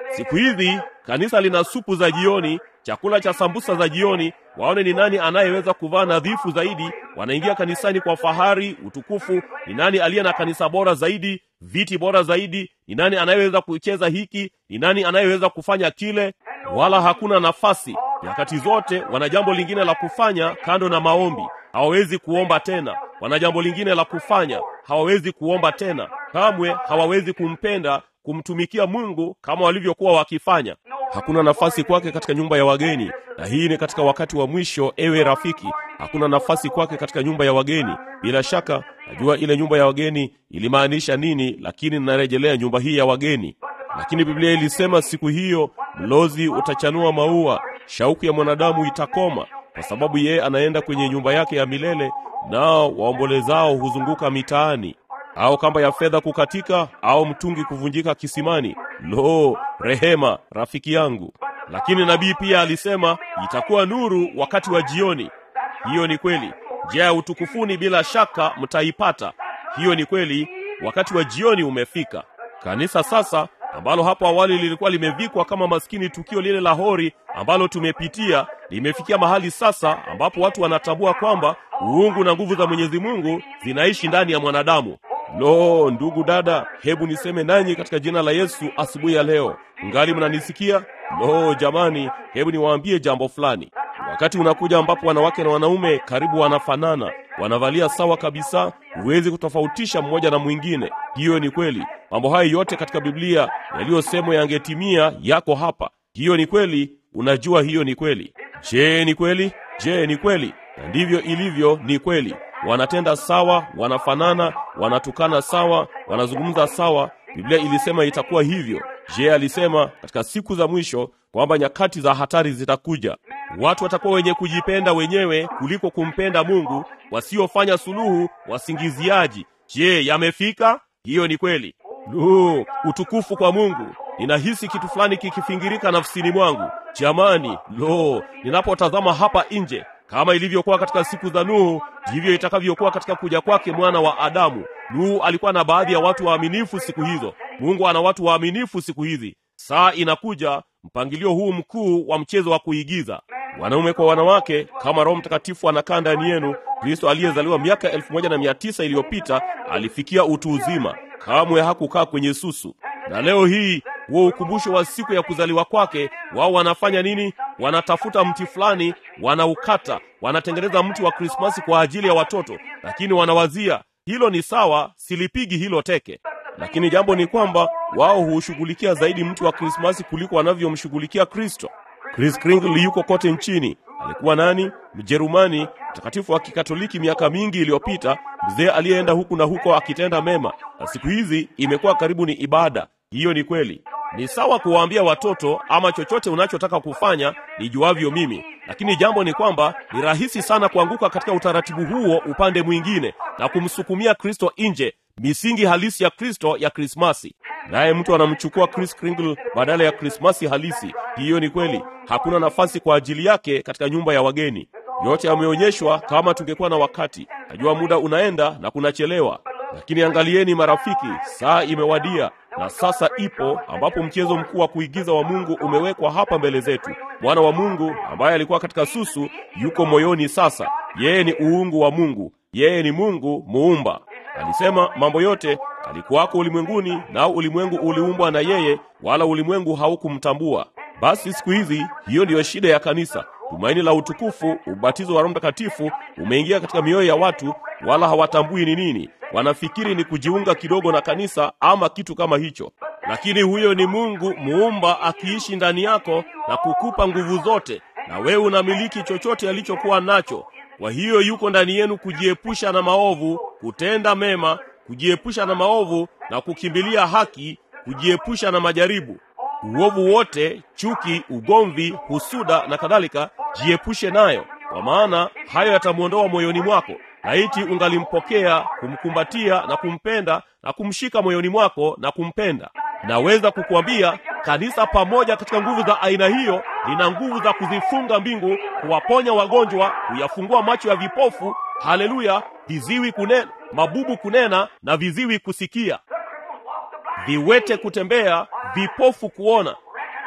Siku hizi kanisa lina supu za jioni, chakula cha sambusa za jioni. Waone ni nani anayeweza kuvaa nadhifu zaidi. Wanaingia kanisani kwa fahari, utukufu. Ni nani aliye na kanisa bora zaidi, viti bora zaidi? Ni nani anayeweza kucheza hiki? Ni nani anayeweza kufanya kile? Wala hakuna nafasi. Nyakati zote wana jambo lingine la kufanya kando na maombi. Hawawezi kuomba tena. Wana jambo lingine la kufanya. Hawawezi kuomba tena. Kamwe hawawezi kumpenda, kumtumikia Mungu kama walivyokuwa wakifanya. Hakuna nafasi kwake katika nyumba ya wageni. Na hii ni katika wakati wa mwisho, ewe rafiki. Hakuna nafasi kwake katika nyumba ya wageni. Bila shaka, najua ile nyumba ya wageni ilimaanisha nini, lakini ninarejelea nyumba hii ya wageni. Lakini Biblia ilisema siku hiyo mlozi utachanua maua, shauku ya mwanadamu itakoma, kwa sababu yeye anaenda kwenye nyumba yake ya milele, nao waombolezao huzunguka mitaani. Au kamba ya fedha kukatika, au mtungi kuvunjika kisimani. Lo, rehema rafiki yangu. Lakini nabii pia alisema itakuwa nuru wakati wa jioni. Hiyo ni kweli. Njia ya utukufuni bila shaka mtaipata. Hiyo ni kweli. Wakati wa jioni umefika. Kanisa sasa, ambalo hapo awali lilikuwa limevikwa kama maskini tukio lile la hori ambalo tumepitia, limefikia mahali sasa ambapo watu wanatambua kwamba uungu na nguvu za Mwenyezi Mungu zinaishi ndani ya mwanadamu. Lo, ndugu dada, hebu niseme nanyi katika jina la Yesu asubuhi ya leo. Ngali mnanisikia? Lo jamani, hebu niwaambie jambo fulani. Wakati unakuja ambapo wanawake na wanaume karibu wanafanana, wanavalia sawa kabisa, huwezi kutofautisha mmoja na mwingine. Hiyo ni kweli. Mambo hayo yote katika Biblia yaliyosemwa yangetimia yako hapa. Hiyo ni kweli. Unajua hiyo ni kweli. Je, ni kweli? Je, ni kweli? Na ndivyo ilivyo, ni kweli. Wanatenda sawa, wanafanana, wanatukana sawa, wanazungumza sawa. Biblia ilisema itakuwa hivyo. Je, alisema katika siku za mwisho kwamba nyakati za hatari zitakuja. Watu watakuwa wenye kujipenda wenyewe kuliko kumpenda Mungu, wasiofanya suluhu, wasingiziaji. Je, yamefika? Hiyo ni kweli. Lo, utukufu kwa Mungu. Ninahisi kitu fulani kikifingirika nafsini mwangu. Jamani, lo, ninapotazama hapa nje, kama ilivyokuwa katika siku za Nuhu, ndivyo itakavyokuwa katika kuja kwake mwana wa Adamu. Nuhu alikuwa na baadhi ya watu waaminifu siku hizo. Mungu ana watu waaminifu siku hizi. Saa inakuja, mpangilio huu mkuu wa mchezo wa kuigiza. Wanaume kwa wanawake, kama Roho Mtakatifu anakaa ndani yenu. Kristo aliyezaliwa miaka elfu moja na mia tisa iliyopita alifikia utu uzima. Kamwe hakukaa kwenye susu. Na leo hii, huo ukumbusho wa siku ya kuzaliwa kwake, wao wanafanya nini? Wanatafuta mti fulani, wanaukata, wanatengeneza mti wa Krismasi kwa ajili ya watoto, lakini wanawazia, hilo ni sawa, silipigi hilo teke. Lakini jambo ni kwamba wao huushughulikia zaidi mti wa Krismasi kuliko wanavyomshughulikia Kristo. Chris Kringle yuko kote nchini. Alikuwa nani? Mjerumani, mtakatifu wa Kikatoliki miaka mingi iliyopita, mzee aliyeenda huku na huko akitenda mema. Na siku hizi imekuwa karibu ni ibada. Hiyo ni kweli. Ni sawa kuwaambia watoto ama chochote unachotaka kufanya nijuavyo mimi. Lakini jambo ni kwamba ni rahisi sana kuanguka katika utaratibu huo upande mwingine na kumsukumia Kristo nje, misingi halisi ya Kristo ya Krismasi. Naye mtu anamchukua Chris Kringle badala ya Krismasi halisi. Hiyo ni kweli. Hakuna nafasi kwa ajili yake katika nyumba ya wageni. Yote yameonyeshwa kama tungekuwa na wakati. Najua muda unaenda na kunachelewa. Lakini angalieni marafiki, saa imewadia. Na sasa ipo ambapo mchezo mkuu wa kuigiza wa Mungu umewekwa hapa mbele zetu. Mwana wa Mungu ambaye alikuwa katika susu yuko moyoni sasa. Yeye ni uungu wa Mungu. Yeye ni Mungu muumba. Alisema mambo yote alikuwako ulimwenguni, nao ulimwengu uliumbwa na yeye, wala ulimwengu haukumtambua. Basi siku hizi hiyo ndiyo shida ya kanisa. Tumaini la utukufu, ubatizo wa Roho Mtakatifu umeingia katika mioyo ya watu, wala hawatambui ni nini. Wanafikiri ni kujiunga kidogo na kanisa ama kitu kama hicho. Lakini huyo ni Mungu muumba akiishi ndani yako na kukupa nguvu zote, na wewe unamiliki chochote alichokuwa nacho. Kwa hiyo yuko ndani yenu kujiepusha na maovu, kutenda mema, kujiepusha na maovu na kukimbilia haki, kujiepusha na majaribu. Uovu wote, chuki, ugomvi, husuda na kadhalika, jiepushe nayo, kwa maana hayo yatamuondoa moyoni mwako. Laiti ungalimpokea, kumkumbatia na kumpenda na kumshika moyoni mwako na kumpenda. Naweza kukuambia kanisa pamoja katika nguvu za aina hiyo lina nguvu za kuzifunga mbingu, kuwaponya wagonjwa, kuyafungua macho ya vipofu, haleluya, viziwi kunena, mabubu kunena na viziwi kusikia, viwete kutembea, vipofu kuona.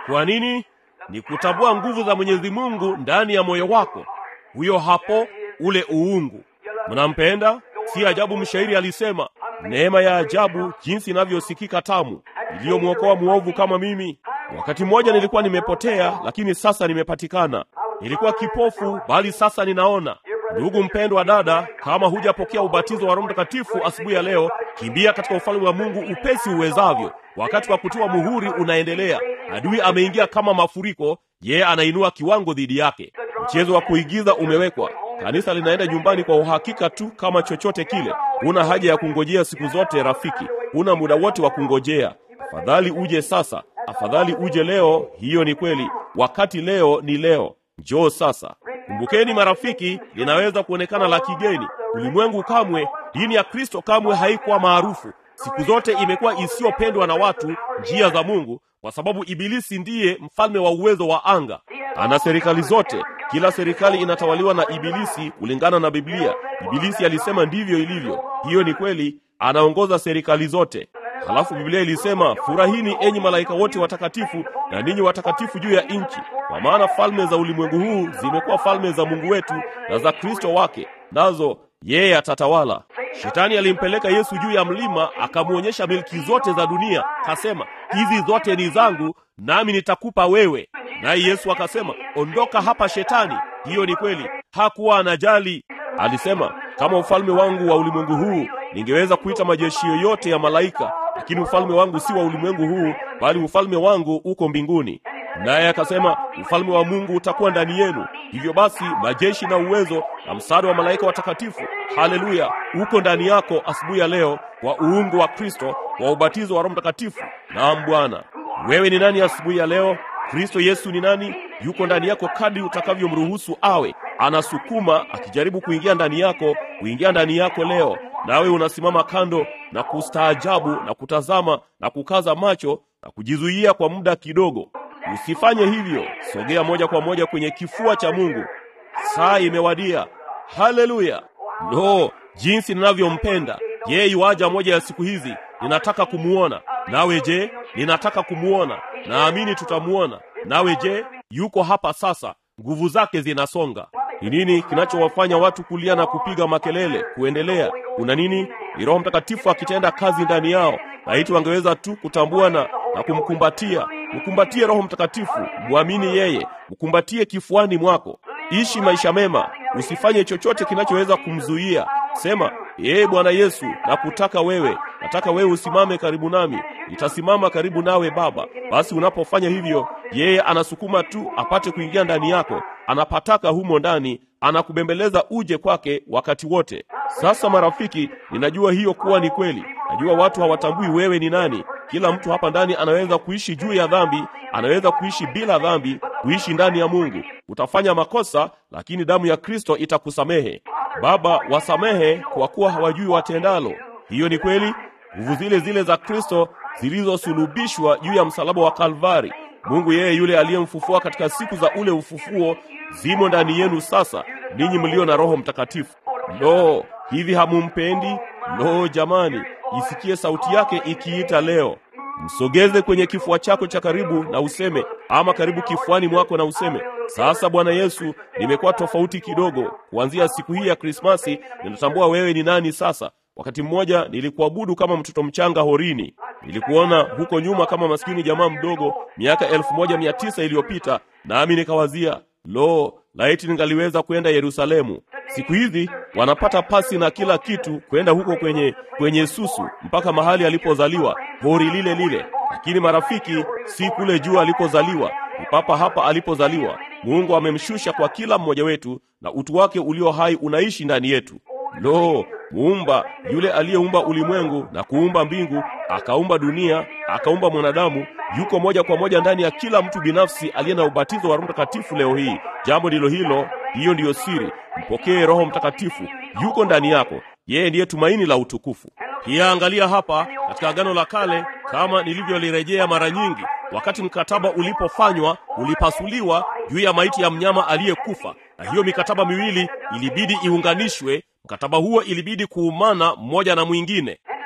Kwa nini? Ni kutambua nguvu za Mwenyezi Mungu ndani ya moyo wako. Huyo hapo, ule uungu. Mnampenda? Si ajabu mshairi alisema, neema ya ajabu jinsi inavyosikika tamu, iliyomwokoa muovu kama mimi. Wakati mmoja nilikuwa nimepotea, lakini sasa nimepatikana. Nilikuwa kipofu, bali sasa ninaona. Ndugu mpendwa dada, kama hujapokea ubatizo wa Roho Mtakatifu asubuhi ya leo, kimbia katika ufalme wa Mungu upesi uwezavyo. Wakati wa kutiwa muhuri unaendelea. Adui ameingia kama mafuriko, yeye anainua kiwango dhidi yake. Mchezo wa kuigiza umewekwa. Kanisa linaenda nyumbani kwa uhakika tu kama chochote kile. Huna haja ya kungojea siku zote rafiki. Huna muda wote wa kungojea. Afadhali uje sasa. Afadhali uje leo. Hiyo ni kweli. Wakati leo ni leo. Njoo sasa. Kumbukeni marafiki, linaweza kuonekana la kigeni. Ulimwengu kamwe, dini ya Kristo kamwe haikuwa maarufu. Siku zote imekuwa isiyopendwa na watu, njia za Mungu, kwa sababu Ibilisi ndiye mfalme wa uwezo wa anga. Ana serikali zote. Kila serikali inatawaliwa na Ibilisi kulingana na Biblia. Ibilisi alisema ndivyo ilivyo. Hiyo ni kweli, anaongoza serikali zote. Halafu Biblia ilisema, furahini enyi malaika wote watakatifu na ninyi watakatifu juu ya nchi, kwa maana falme za ulimwengu huu zimekuwa falme za Mungu wetu na za Kristo wake, nazo yeye atatawala. Shetani alimpeleka Yesu juu ya mlima, akamuonyesha milki zote za dunia, kasema, hizi zote ni zangu, nami nitakupa wewe. Naye Yesu akasema, ondoka hapa Shetani. Hiyo ni kweli, hakuwa anajali. Alisema, kama ufalme wangu wa ulimwengu huu, ningeweza kuita majeshi yote ya malaika, lakini ufalme wangu si wa ulimwengu huu, bali ufalme wangu uko mbinguni. Naye akasema, ufalme wa Mungu utakuwa ndani yenu. Hivyo basi, majeshi na uwezo na msaada wa malaika watakatifu, haleluya, uko ndani yako asubuhi ya leo, kwa uungu wa Kristo, kwa ubatizo wa Roho Mtakatifu. Naam Bwana. Wewe ni nani asubuhi ya leo? Kristo Yesu ni nani? Yuko ndani yako kadri utakavyomruhusu awe. Anasukuma akijaribu kuingia ndani yako, kuingia ndani yako leo. Nawe unasimama kando na kustaajabu na kutazama na kukaza macho na kujizuia kwa muda kidogo. Usifanye hivyo. Sogea moja kwa moja kwenye kifua cha Mungu. Saa imewadia. Haleluya. No, jinsi ninavyompenda. Yeye yuaja moja ya siku hizi. Ninataka kumuona. Nawe je? Ninataka kumuona. Naamini tutamuona. Nawe je? Yuko hapa sasa. Nguvu zake zinasonga. Ni nini kinachowafanya watu kulia na kupiga makelele, kuendelea? Kuna nini? Ni Roho Mtakatifu akitenda kazi ndani yao. Laiti wangeweza tu kutambua na, na kumkumbatia. Mkumbatie Roho Mtakatifu, muamini yeye, mkumbatie kifuani mwako. Ishi maisha mema, usifanye chochote kinachoweza kumzuia. Sema, ee Bwana Yesu, nakutaka wewe, nataka wewe usimame karibu nami, nitasimama karibu nawe Baba. Basi unapofanya hivyo, yeye anasukuma tu apate kuingia ndani yako, anapataka humo ndani, anakubembeleza uje kwake wakati wote. Sasa marafiki, ninajua hiyo kuwa ni kweli. Najua watu hawatambui wewe ni nani. Kila mtu hapa ndani anaweza kuishi juu ya dhambi, anaweza kuishi bila dhambi, kuishi ndani ya Mungu. Utafanya makosa, lakini damu ya Kristo itakusamehe. Baba, wasamehe kwa kuwa hawajui watendalo. Hiyo ni kweli. Nguvu zile zile za Kristo zilizosulubishwa juu ya msalaba wa Kalvari, Mungu yeye yule aliyemfufua katika siku za ule ufufuo, zimo ndani yenu sasa, ninyi mlio na Roho Mtakatifu. Lo, hivi hamumpendi? Lo jamani, isikie sauti yake ikiita leo. Msogeze kwenye kifua chako cha karibu na useme, ama karibu kifuani mwako na useme, sasa Bwana Yesu, nimekuwa tofauti kidogo. Kuanzia siku hii ya Krismasi, ninatambua wewe ni nani sasa. Wakati mmoja nilikuabudu kama mtoto mchanga horini. Nilikuona huko nyuma kama maskini jamaa mdogo miaka elfu moja mia tisa iliyopita, nami nikawazia, lo, laiti ningaliweza kwenda Yerusalemu. Siku hizi wanapata pasi na kila kitu kwenda huko kwenye kwenye susu mpaka mahali alipozaliwa, hori lile lile. Lakini marafiki, si kule juu alipozaliwa, ni papa hapa alipozaliwa. Mungu amemshusha kwa kila mmoja wetu, na utu wake ulio hai unaishi ndani yetu. Lo, muumba yule aliyeumba ulimwengu na kuumba mbingu, akaumba dunia, akaumba mwanadamu, yuko moja kwa moja ndani ya kila mtu binafsi aliye na ubatizo wa Roho Mtakatifu leo hii. Jambo ndilo hilo, hiyo ndiyo siri. Mpokee Roho Mtakatifu, yuko ndani yako. Yeye ndiye tumaini la utukufu. Pia angalia hapa katika Agano la Kale, kama nilivyolirejea mara nyingi, wakati mkataba ulipofanywa, ulipasuliwa juu ya maiti ya mnyama aliyekufa, na hiyo mikataba miwili ilibidi iunganishwe. Mkataba huo ilibidi kuumana mmoja na mwingine.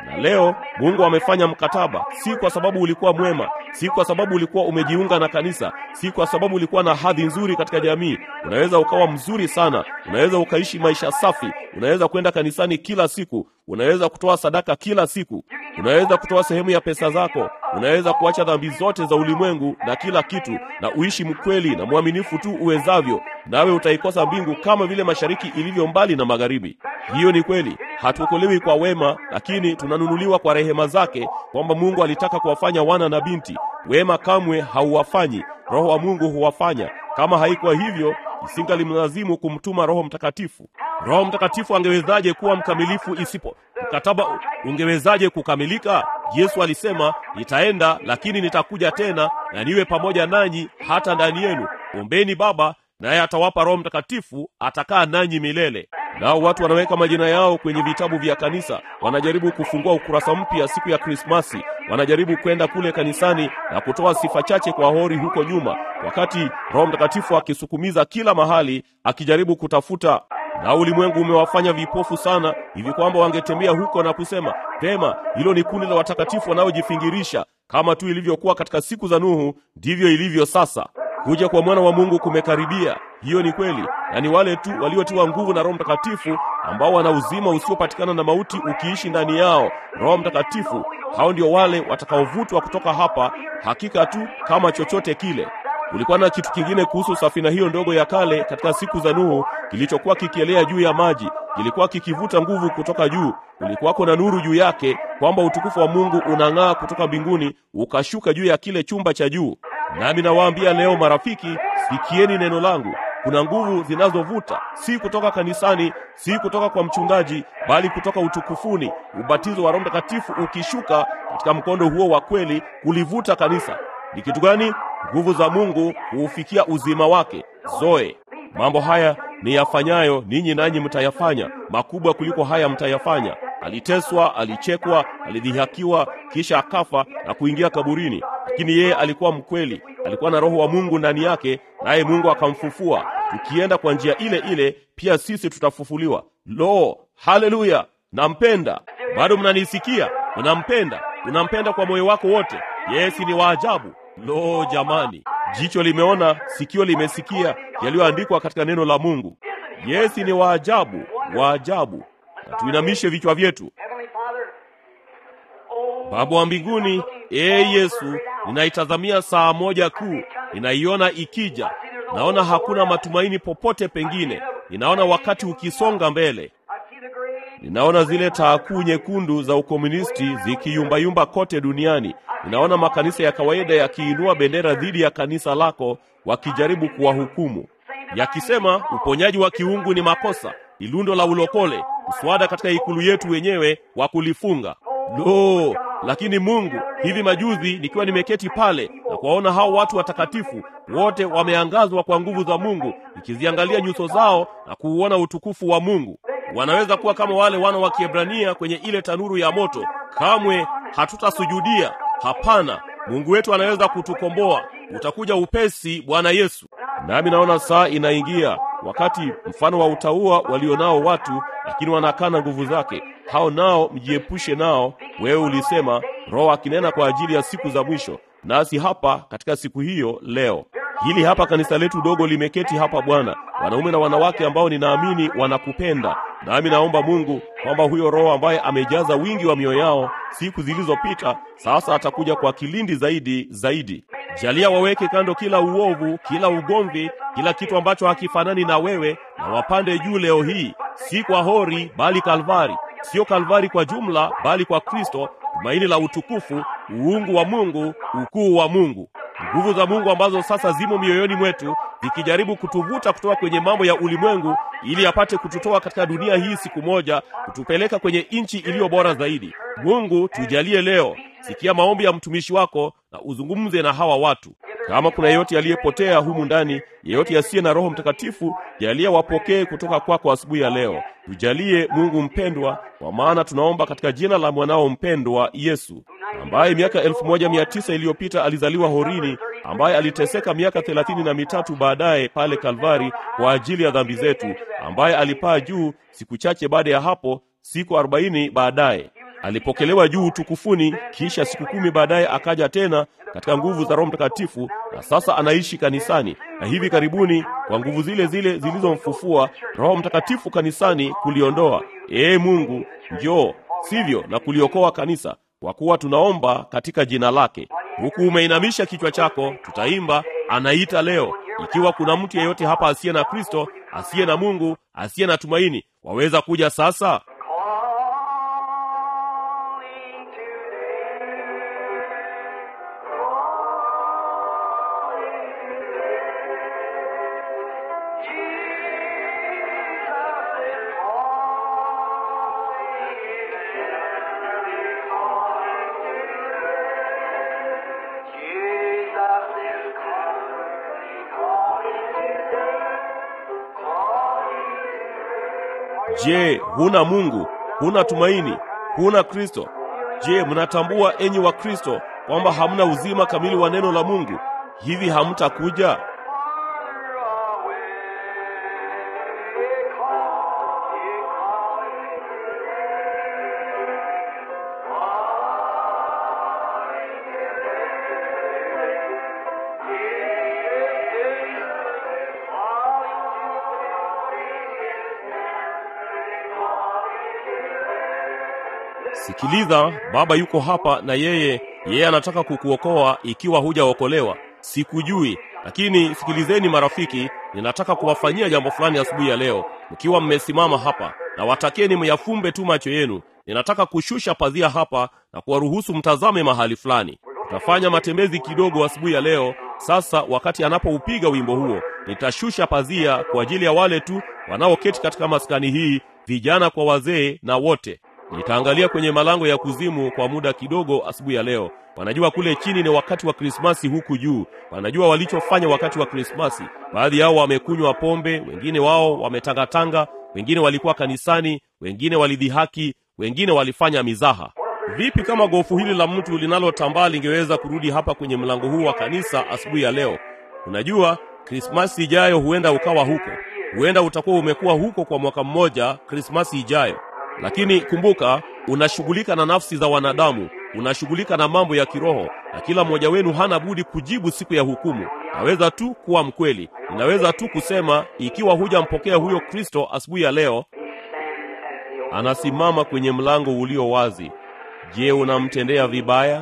Na leo Mungu amefanya mkataba, si kwa sababu ulikuwa mwema, si kwa sababu ulikuwa umejiunga na kanisa, si kwa sababu ulikuwa na hadhi nzuri katika jamii. Unaweza ukawa mzuri sana, unaweza ukaishi maisha safi, unaweza kwenda kanisani kila siku, unaweza kutoa sadaka kila siku, unaweza kutoa sehemu ya pesa zako, unaweza kuacha dhambi zote za ulimwengu na kila kitu, na uishi mkweli na mwaminifu tu uwezavyo, nawe utaikosa mbingu kama vile mashariki ilivyo mbali na magharibi. Hiyo ni kweli. Hatuokolewi kwa wema, lakini tunanunuliwa kwa rehema zake, kwamba Mungu alitaka kuwafanya wana na binti. Wema kamwe hauwafanyi, Roho wa Mungu huwafanya. Kama haikuwa hivyo, isingalimlazimu kumtuma Roho Mtakatifu. Roho Mtakatifu angewezaje kuwa mkamilifu isipo mkataba? Ungewezaje kukamilika? Yesu alisema, nitaenda lakini nitakuja tena na niwe pamoja nanyi hata ndani yenu. Ombeni Baba, naye atawapa Roho Mtakatifu, atakaa nanyi milele. Nao watu wanaweka majina yao kwenye vitabu vya kanisa, wanajaribu kufungua ukurasa mpya siku ya Krismasi, wanajaribu kwenda kule kanisani na kutoa sifa chache kwa hori huko nyuma, wakati Roho Mtakatifu akisukumiza kila mahali akijaribu kutafuta. Na ulimwengu umewafanya vipofu sana hivi kwamba wangetembea huko na kusema, "Pema, hilo ni kundi la watakatifu wanaojifingirisha." Kama tu ilivyokuwa katika siku za Nuhu, ndivyo ilivyo sasa. Kuja kwa mwana wa Mungu kumekaribia. Hiyo ni kweli, na ni wale tu waliotiwa nguvu na Roho Mtakatifu, ambao wana uzima usiopatikana na mauti ukiishi ndani yao. Roho Mtakatifu, hao ndio wale watakaovutwa kutoka hapa, hakika tu kama chochote kile. Kulikuwa na kitu kingine kuhusu safina hiyo ndogo ya kale katika siku za Nuhu, kilichokuwa kikielea juu ya maji, kilikuwa kikivuta nguvu kutoka juu. Kulikuwako na nuru juu yake, kwamba utukufu wa Mungu unang'aa kutoka mbinguni ukashuka juu ya kile chumba cha juu. Nami nawaambia leo, marafiki, sikieni neno langu. Kuna nguvu zinazovuta, si kutoka kanisani, si kutoka kwa mchungaji, bali kutoka utukufuni, ubatizo wa Roho Mtakatifu ukishuka katika mkondo huo wa kweli kulivuta kanisa. Ni kitu gani? Nguvu za Mungu huufikia uzima wake. Zoe. Mambo haya ni yafanyayo ninyi, nanyi mtayafanya. Makubwa kuliko haya mtayafanya. Aliteswa, alichekwa, alidhihakiwa, kisha akafa na kuingia kaburini. Lakini yeye alikuwa mkweli, alikuwa na Roho wa Mungu ndani yake, naye Mungu akamfufua. Tukienda kwa njia ile ile, pia sisi tutafufuliwa. Lo, haleluya! Nampenda. Bado mnanisikia? Unampenda? Unampenda kwa moyo wako wote? Yesu ni wa ajabu. Lo jamani, jicho limeona, sikio limesikia yaliyoandikwa katika neno la Mungu. Yesu ni wa ajabu, wa ajabu. Na tuinamishe vichwa vyetu. Baba wa mbinguni, ee Yesu, ninaitazamia saa moja kuu. Ninaiona ikija. Naona hakuna matumaini popote pengine. Ninaona wakati ukisonga mbele. Ninaona zile taa kuu nyekundu za ukomunisti zikiyumbayumba kote duniani. Ninaona makanisa ya kawaida yakiinua bendera dhidi ya kanisa lako, wakijaribu kuwahukumu, yakisema uponyaji wa kiungu ni makosa, ilundo la ulokole, mswada katika ikulu yetu wenyewe wa kulifunga. Lo, lakini Mungu, hivi majuzi nikiwa nimeketi pale na kuwaona hao watu watakatifu wote wameangazwa kwa nguvu za Mungu, nikiziangalia nyuso zao na kuuona utukufu wa Mungu. Wanaweza kuwa kama wale wana wa Kiebrania kwenye ile tanuru ya moto. Kamwe hatutasujudia. Hapana, Mungu wetu anaweza kutukomboa. Utakuja upesi, Bwana Yesu. Nami naona saa inaingia, wakati mfano wa utaua walionao watu, lakini wanakana nguvu zake. Hao nao mjiepushe nao. Wewe ulisema, Roho akinena kwa ajili ya siku za mwisho. Nasi hapa katika siku hiyo leo. Hili hapa kanisa letu dogo limeketi hapa Bwana, wanaume na wanawake ambao ninaamini wanakupenda. Nami naomba Mungu kwamba huyo Roho ambaye amejaza wingi wa mioyo yao siku zilizopita, sasa atakuja kwa kilindi zaidi zaidi. Jalia waweke kando kila uovu, kila ugomvi, kila kitu ambacho hakifanani na wewe, na wapande juu leo hii, si kwa hori bali Kalvari. Sio Kalvari kwa jumla, bali kwa Kristo, tumaini la utukufu, uungu wa Mungu, ukuu wa Mungu. Nguvu za Mungu ambazo sasa zimo mioyoni mwetu, zikijaribu kutuvuta kutoka kwenye mambo ya ulimwengu, ili apate kututoa katika dunia hii siku moja, kutupeleka kwenye nchi iliyo bora zaidi. Mungu, tujalie leo. Sikia maombi ya mtumishi wako na uzungumze na hawa watu. Kama kuna yeyote aliyepotea humu ndani, yeyote asiye na Roho Mtakatifu, jalia wapokee kutoka kwako asubuhi ya leo. Tujalie Mungu mpendwa, kwa maana tunaomba katika jina la mwanao mpendwa Yesu, ambaye miaka elfu moja mia tisa iliyopita alizaliwa horini, ambaye aliteseka miaka thelathini na mitatu baadaye pale Kalvari kwa ajili ya dhambi zetu, ambaye alipaa juu siku chache baada ya hapo, siku arobaini baadaye. alipokelewa juu utukufuni, kisha siku kumi baadaye akaja tena katika nguvu za Roho Mtakatifu, na sasa anaishi kanisani, na hivi karibuni kwa nguvu zile zile zilizomfufua Roho Mtakatifu kanisani kuliondoa. Ee Mungu, njoo, sivyo, na kuliokoa kanisa, kwa kuwa tunaomba katika jina lake. Huku umeinamisha kichwa chako, tutaimba anaita leo. Ikiwa kuna mtu yeyote hapa asiye na Kristo, asiye na Mungu, asiye na tumaini, waweza kuja sasa. Je, huna Mungu? Huna tumaini? Huna Kristo? Je, mnatambua enyi wa Kristo kwamba hamna uzima kamili wa neno la Mungu? Hivi hamtakuja? Sikiliza, Baba yuko hapa na yeye, yeye anataka kukuokoa ikiwa hujaokolewa. Sikujui, lakini sikilizeni marafiki, ninataka kuwafanyia jambo fulani asubuhi ya leo. Mkiwa mmesimama hapa, na watakeni myafumbe tu macho yenu. Ninataka kushusha pazia hapa na kuwaruhusu mtazame mahali fulani. Tutafanya matembezi kidogo asubuhi ya leo. Sasa wakati anapoupiga wimbo huo, nitashusha pazia kwa ajili ya wale tu wanaoketi katika maskani hii, vijana kwa wazee na wote. Nitaangalia kwenye malango ya kuzimu kwa muda kidogo asubuhi ya leo. Wanajua kule chini ni wakati wa Krismasi, huku juu wanajua walichofanya wakati wa Krismasi. Baadhi yao wamekunywa pombe, wengine wao wametangatanga, wengine walikuwa kanisani, wengine walidhihaki, wengine walifanya mizaha. Vipi kama gofu hili la mtu linalotambaa lingeweza kurudi hapa kwenye mlango huu wa kanisa asubuhi ya leo? Unajua, Krismasi ijayo huenda ukawa huko. Huenda utakuwa umekuwa huko kwa mwaka mmoja Krismasi ijayo. Lakini kumbuka, unashughulika na nafsi za wanadamu, unashughulika na mambo ya kiroho, na kila mmoja wenu hana budi kujibu siku ya hukumu. Naweza tu kuwa mkweli. Ninaweza tu kusema, ikiwa hujampokea huyo Kristo asubuhi ya leo, anasimama kwenye mlango ulio wazi. Je, unamtendea vibaya?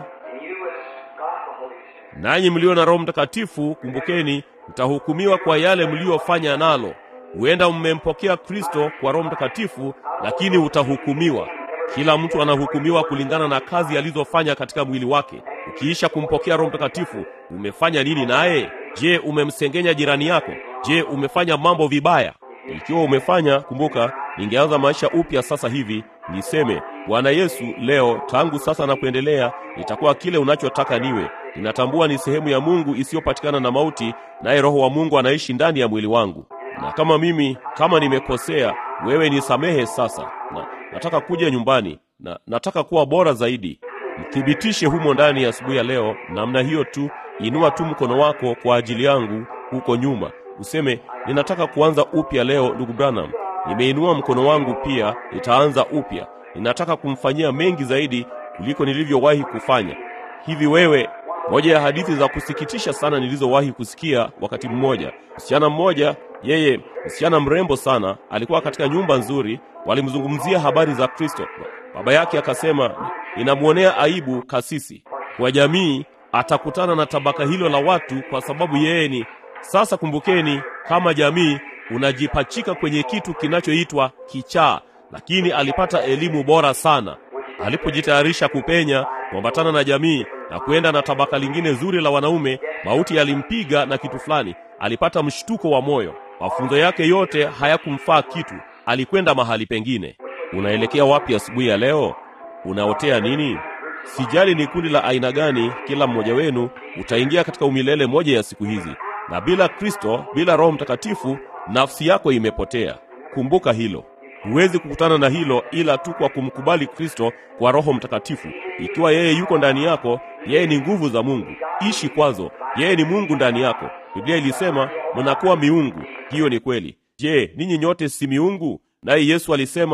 Nanyi mlio na Roho Mtakatifu, kumbukeni, mtahukumiwa kwa yale mliofanya nalo. Huenda mmempokea Kristo kwa Roho Mtakatifu, lakini utahukumiwa. Kila mtu anahukumiwa kulingana na kazi alizofanya katika mwili wake. Ukiisha kumpokea Roho Mtakatifu, umefanya nini naye? Je, umemsengenya jirani yako? Je, umefanya mambo vibaya? Ikiwa umefanya, kumbuka, ningeanza maisha upya sasa hivi, niseme, Bwana Yesu, leo tangu sasa na kuendelea nitakuwa kile unachotaka niwe. Ninatambua ni sehemu ya Mungu isiyopatikana na mauti, naye Roho wa Mungu anaishi ndani ya mwili wangu. Na kama mimi, kama nimekosea, wewe nisamehe sasa. Na nataka kuja nyumbani, na nataka kuwa bora zaidi. Mthibitishe humo ndani ya asubuhi ya leo. Namna hiyo tu, inua tu mkono wako kwa ajili yangu huko nyuma. Useme, ninataka kuanza upya leo ndugu Branham. Nimeinua mkono wangu pia, nitaanza upya. Ninataka kumfanyia mengi zaidi kuliko nilivyowahi kufanya. Hivi wewe, moja ya hadithi za kusikitisha sana nilizowahi kusikia wakati mmoja. Msichana mmoja, yeye msichana mrembo sana, alikuwa katika nyumba nzuri, walimzungumzia habari za Kristo. Baba yake akasema, ninamuonea aibu kasisi. Kwa jamii atakutana na tabaka hilo la watu kwa sababu yeye ni. Sasa kumbukeni, kama jamii unajipachika kwenye kitu kinachoitwa kichaa, lakini alipata elimu bora sana. Alipojitayarisha kupenya, kuambatana na jamii na kuenda na tabaka lingine zuri la wanaume, mauti yalimpiga na kitu fulani. Alipata mshtuko wa moyo. Mafunzo yake yote hayakumfaa kitu. Alikwenda mahali pengine. Unaelekea wapi asubuhi ya leo? Unaotea nini? Sijali ni kundi la aina gani, kila mmoja wenu utaingia katika umilele moja ya siku hizi. Na bila Kristo, bila Roho Mtakatifu, nafsi yako imepotea. Kumbuka hilo. Huwezi kukutana na hilo ila tu kwa kumkubali Kristo kwa Roho Mtakatifu. Ikiwa yeye yuko ndani yako, yeye ni nguvu za Mungu. Ishi kwazo. Yeye ni Mungu ndani yako. Biblia ilisema, mnakuwa miungu. Hiyo ni kweli. Je, ninyi nyote si miungu? Naye Yesu alisema,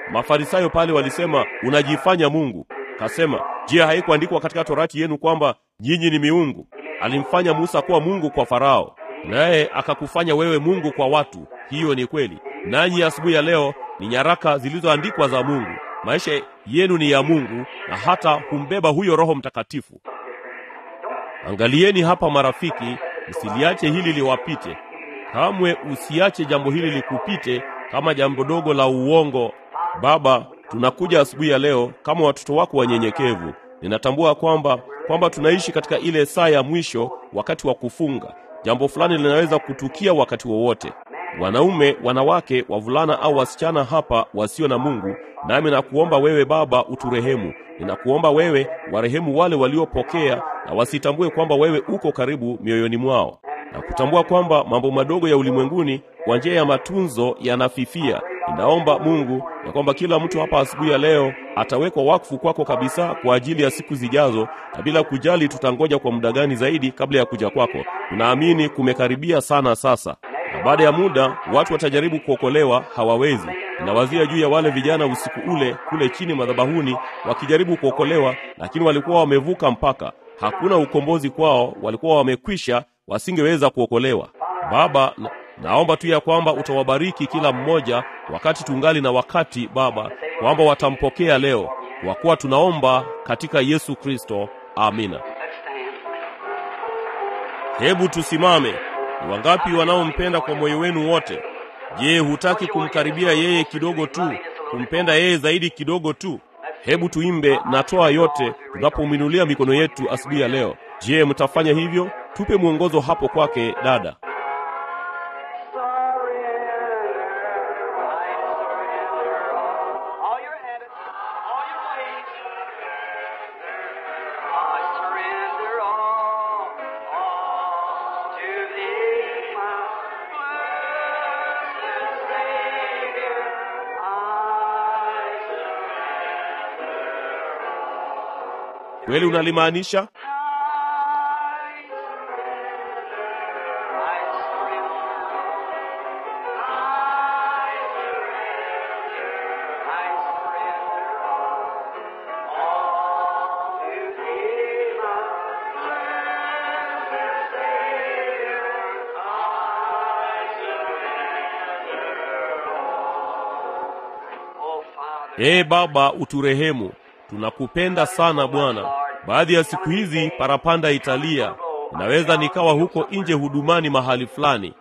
Mafarisayo pale walisema, unajifanya Mungu. Kasema, je, haikuandikwa katika Torati yenu kwamba nyinyi ni miungu? Alimfanya Musa kuwa Mungu kwa Farao, naye akakufanya wewe Mungu kwa watu. Hiyo ni kweli. Nanyi asubuhi ya leo ni nyaraka zilizoandikwa za Mungu. Maisha yenu ni ya Mungu, na hata humbeba huyo Roho Mtakatifu. Angalieni hapa marafiki, usiliache hili liwapite. Kamwe usiache jambo hili likupite kama jambo dogo la uongo. Baba, tunakuja asubuhi ya leo kama watoto wako wanyenyekevu. Ninatambua kwamba kwamba tunaishi katika ile saa ya mwisho, wakati wa kufunga. Jambo fulani linaweza kutukia wakati wowote. Wanaume, wanawake, wavulana au wasichana hapa wasio na Mungu, nami nakuomba wewe Baba uturehemu. Ninakuomba wewe warehemu wale waliopokea na wasitambue kwamba wewe uko karibu mioyoni mwao, na kutambua kwamba mambo madogo ya ulimwenguni kwa njia ya matunzo yanafifia. Ninaomba Mungu ya kwamba kila mtu hapa asubuhi ya leo atawekwa wakfu kwako kabisa kwa ajili ya siku zijazo, na bila kujali tutangoja kwa muda gani zaidi kabla ya kuja kwako. Tunaamini kumekaribia sana sasa, na baada ya muda watu watajaribu kuokolewa, hawawezi. Ninawazia juu ya wale vijana usiku ule kule chini madhabahuni wakijaribu kuokolewa, lakini walikuwa wamevuka mpaka. Hakuna ukombozi kwao, walikuwa wamekwisha, wasingeweza kuokolewa. Baba, na, naomba tu ya kwamba utawabariki kila mmoja wakati tungali na wakati, Baba, kwamba watampokea leo, kwa kuwa tunaomba katika Yesu Kristo. Amina. Hebu tusimame. Ni wangapi wanaompenda kwa moyo wenu wote? Je, hutaki kumkaribia yeye kidogo tu, kumpenda yeye zaidi kidogo tu? Hebu tuimbe na toa yote tunapominulia mikono yetu asubuhi ya leo. Je, mtafanya hivyo? Tupe mwongozo hapo kwake, dada. Kweli unalimaanisha? Ee Baba, uturehemu. Tunakupenda sana Bwana. Baadhi ya siku hizi parapanda italia. Naweza nikawa huko nje hudumani mahali fulani.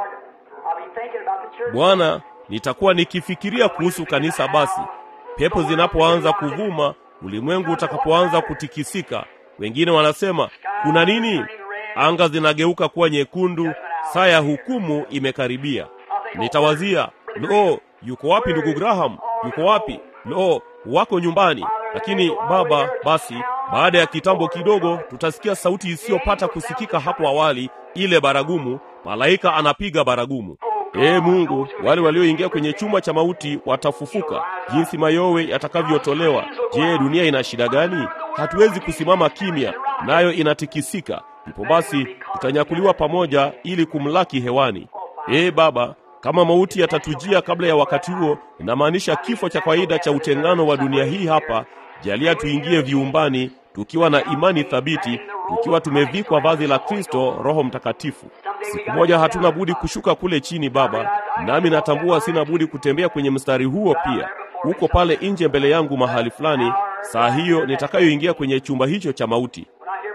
Bwana, nitakuwa nikifikiria kuhusu kanisa basi. Pepo zinapoanza kuvuma, ulimwengu utakapoanza kutikisika. Wengine wanasema, kuna nini? Anga zinageuka kuwa nyekundu, saa ya hukumu imekaribia. Nitawazia, no, yuko wapi ndugu Graham? Yuko wapi? No, wako nyumbani. Lakini Baba, basi baada ya kitambo kidogo tutasikia sauti isiyopata kusikika hapo awali, ile baragumu. Malaika anapiga baragumu. Ee Mungu, wale walioingia kwenye chumba cha mauti watafufuka, jinsi mayowe yatakavyotolewa. Je, dunia ina shida gani? Hatuwezi kusimama kimya, nayo inatikisika. Ndipo basi tutanyakuliwa pamoja ili kumlaki hewani. Ee Baba, kama mauti yatatujia kabla ya wakati huo, inamaanisha kifo cha kawaida cha utengano wa dunia hii hapa. Jalia tuingie viumbani tukiwa na imani thabiti, tukiwa tumevikwa vazi la Kristo, Roho Mtakatifu. Siku moja hatuna budi kushuka kule chini, Baba, nami natambua sina budi kutembea kwenye mstari huo pia. Uko pale nje mbele yangu mahali fulani, saa hiyo nitakayoingia kwenye chumba hicho cha mauti.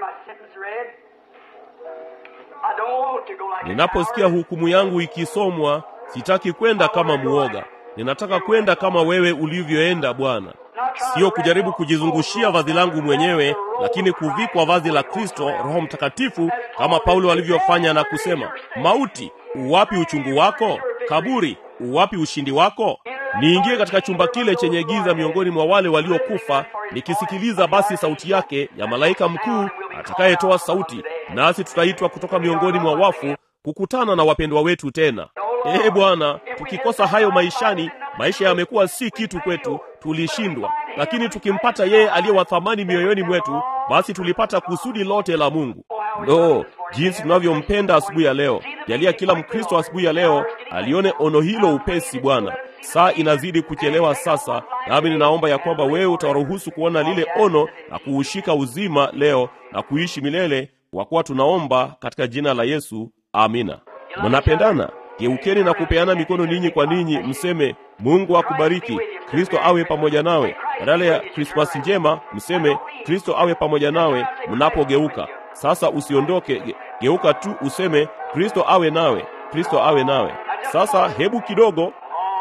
Ninaposikia hukumu yangu ikisomwa, sitaki kwenda kama muoga. Ninataka kwenda kama wewe ulivyoenda, Bwana. Sio kujaribu kujizungushia vazi langu mwenyewe, lakini kuvikwa vazi la Kristo, Roho Mtakatifu, kama Paulo alivyofanya na kusema, mauti, uwapi uchungu wako? Kaburi, uwapi ushindi wako? Niingie katika chumba kile chenye giza miongoni mwa wale waliokufa, nikisikiliza basi sauti yake ya malaika mkuu atakayetoa sauti, nasi tutaitwa kutoka miongoni mwa wafu kukutana na wapendwa wetu tena. Ee Bwana, tukikosa hayo maishani, maisha yamekuwa si kitu kwetu, tulishindwa. Lakini tukimpata yeye aliye wa thamani mioyoni mwetu, basi tulipata kusudi lote la Mungu. No, jinsi tunavyompenda asubuhi ya leo. Jalia kila Mkristo asubuhi ya leo alione ono hilo upesi, Bwana. Saa inazidi kuchelewa sasa, nami ninaomba ya kwamba wewe utawaruhusu kuona lile ono na kuushika uzima leo na kuishi milele, kwa kuwa tunaomba katika jina la Yesu. Amina. Mnapendana? Geukeni na kupeana mikono ninyi kwa ninyi, mseme Mungu akubariki, Kristo awe pamoja nawe. Badala ya Krismasi njema, mseme Kristo awe pamoja nawe mnapogeuka. Sasa usiondoke, geuka tu useme Kristo awe nawe, Kristo awe nawe. Sasa hebu kidogo.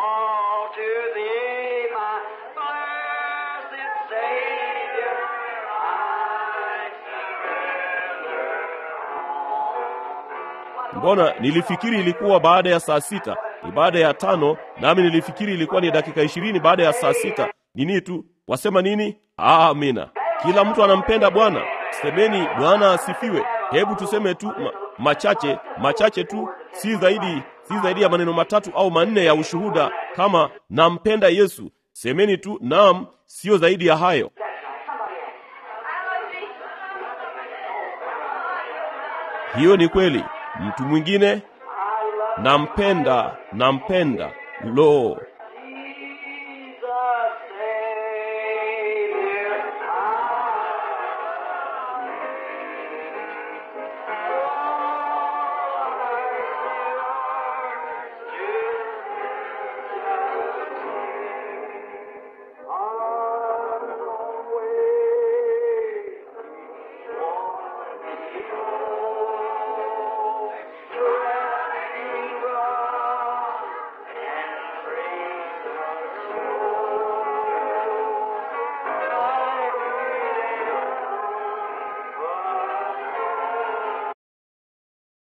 Mbona nilifikiri ilikuwa baada ya saa sita, ni baada ya tano, nami nilifikiri ilikuwa ni dakika ishirini baada ya saa sita. Nini tu? Wasema nini? Amina. Kila mtu anampenda Bwana. Semeni Bwana asifiwe. Hebu tuseme tu ma, machache, machache tu, si zaidi, si zaidi ya maneno matatu au manne ya ushuhuda kama nampenda Yesu. Semeni tu naam, sio zaidi ya hayo. Hiyo ni kweli. Mtu mwingine, nampenda, nampenda. Lo,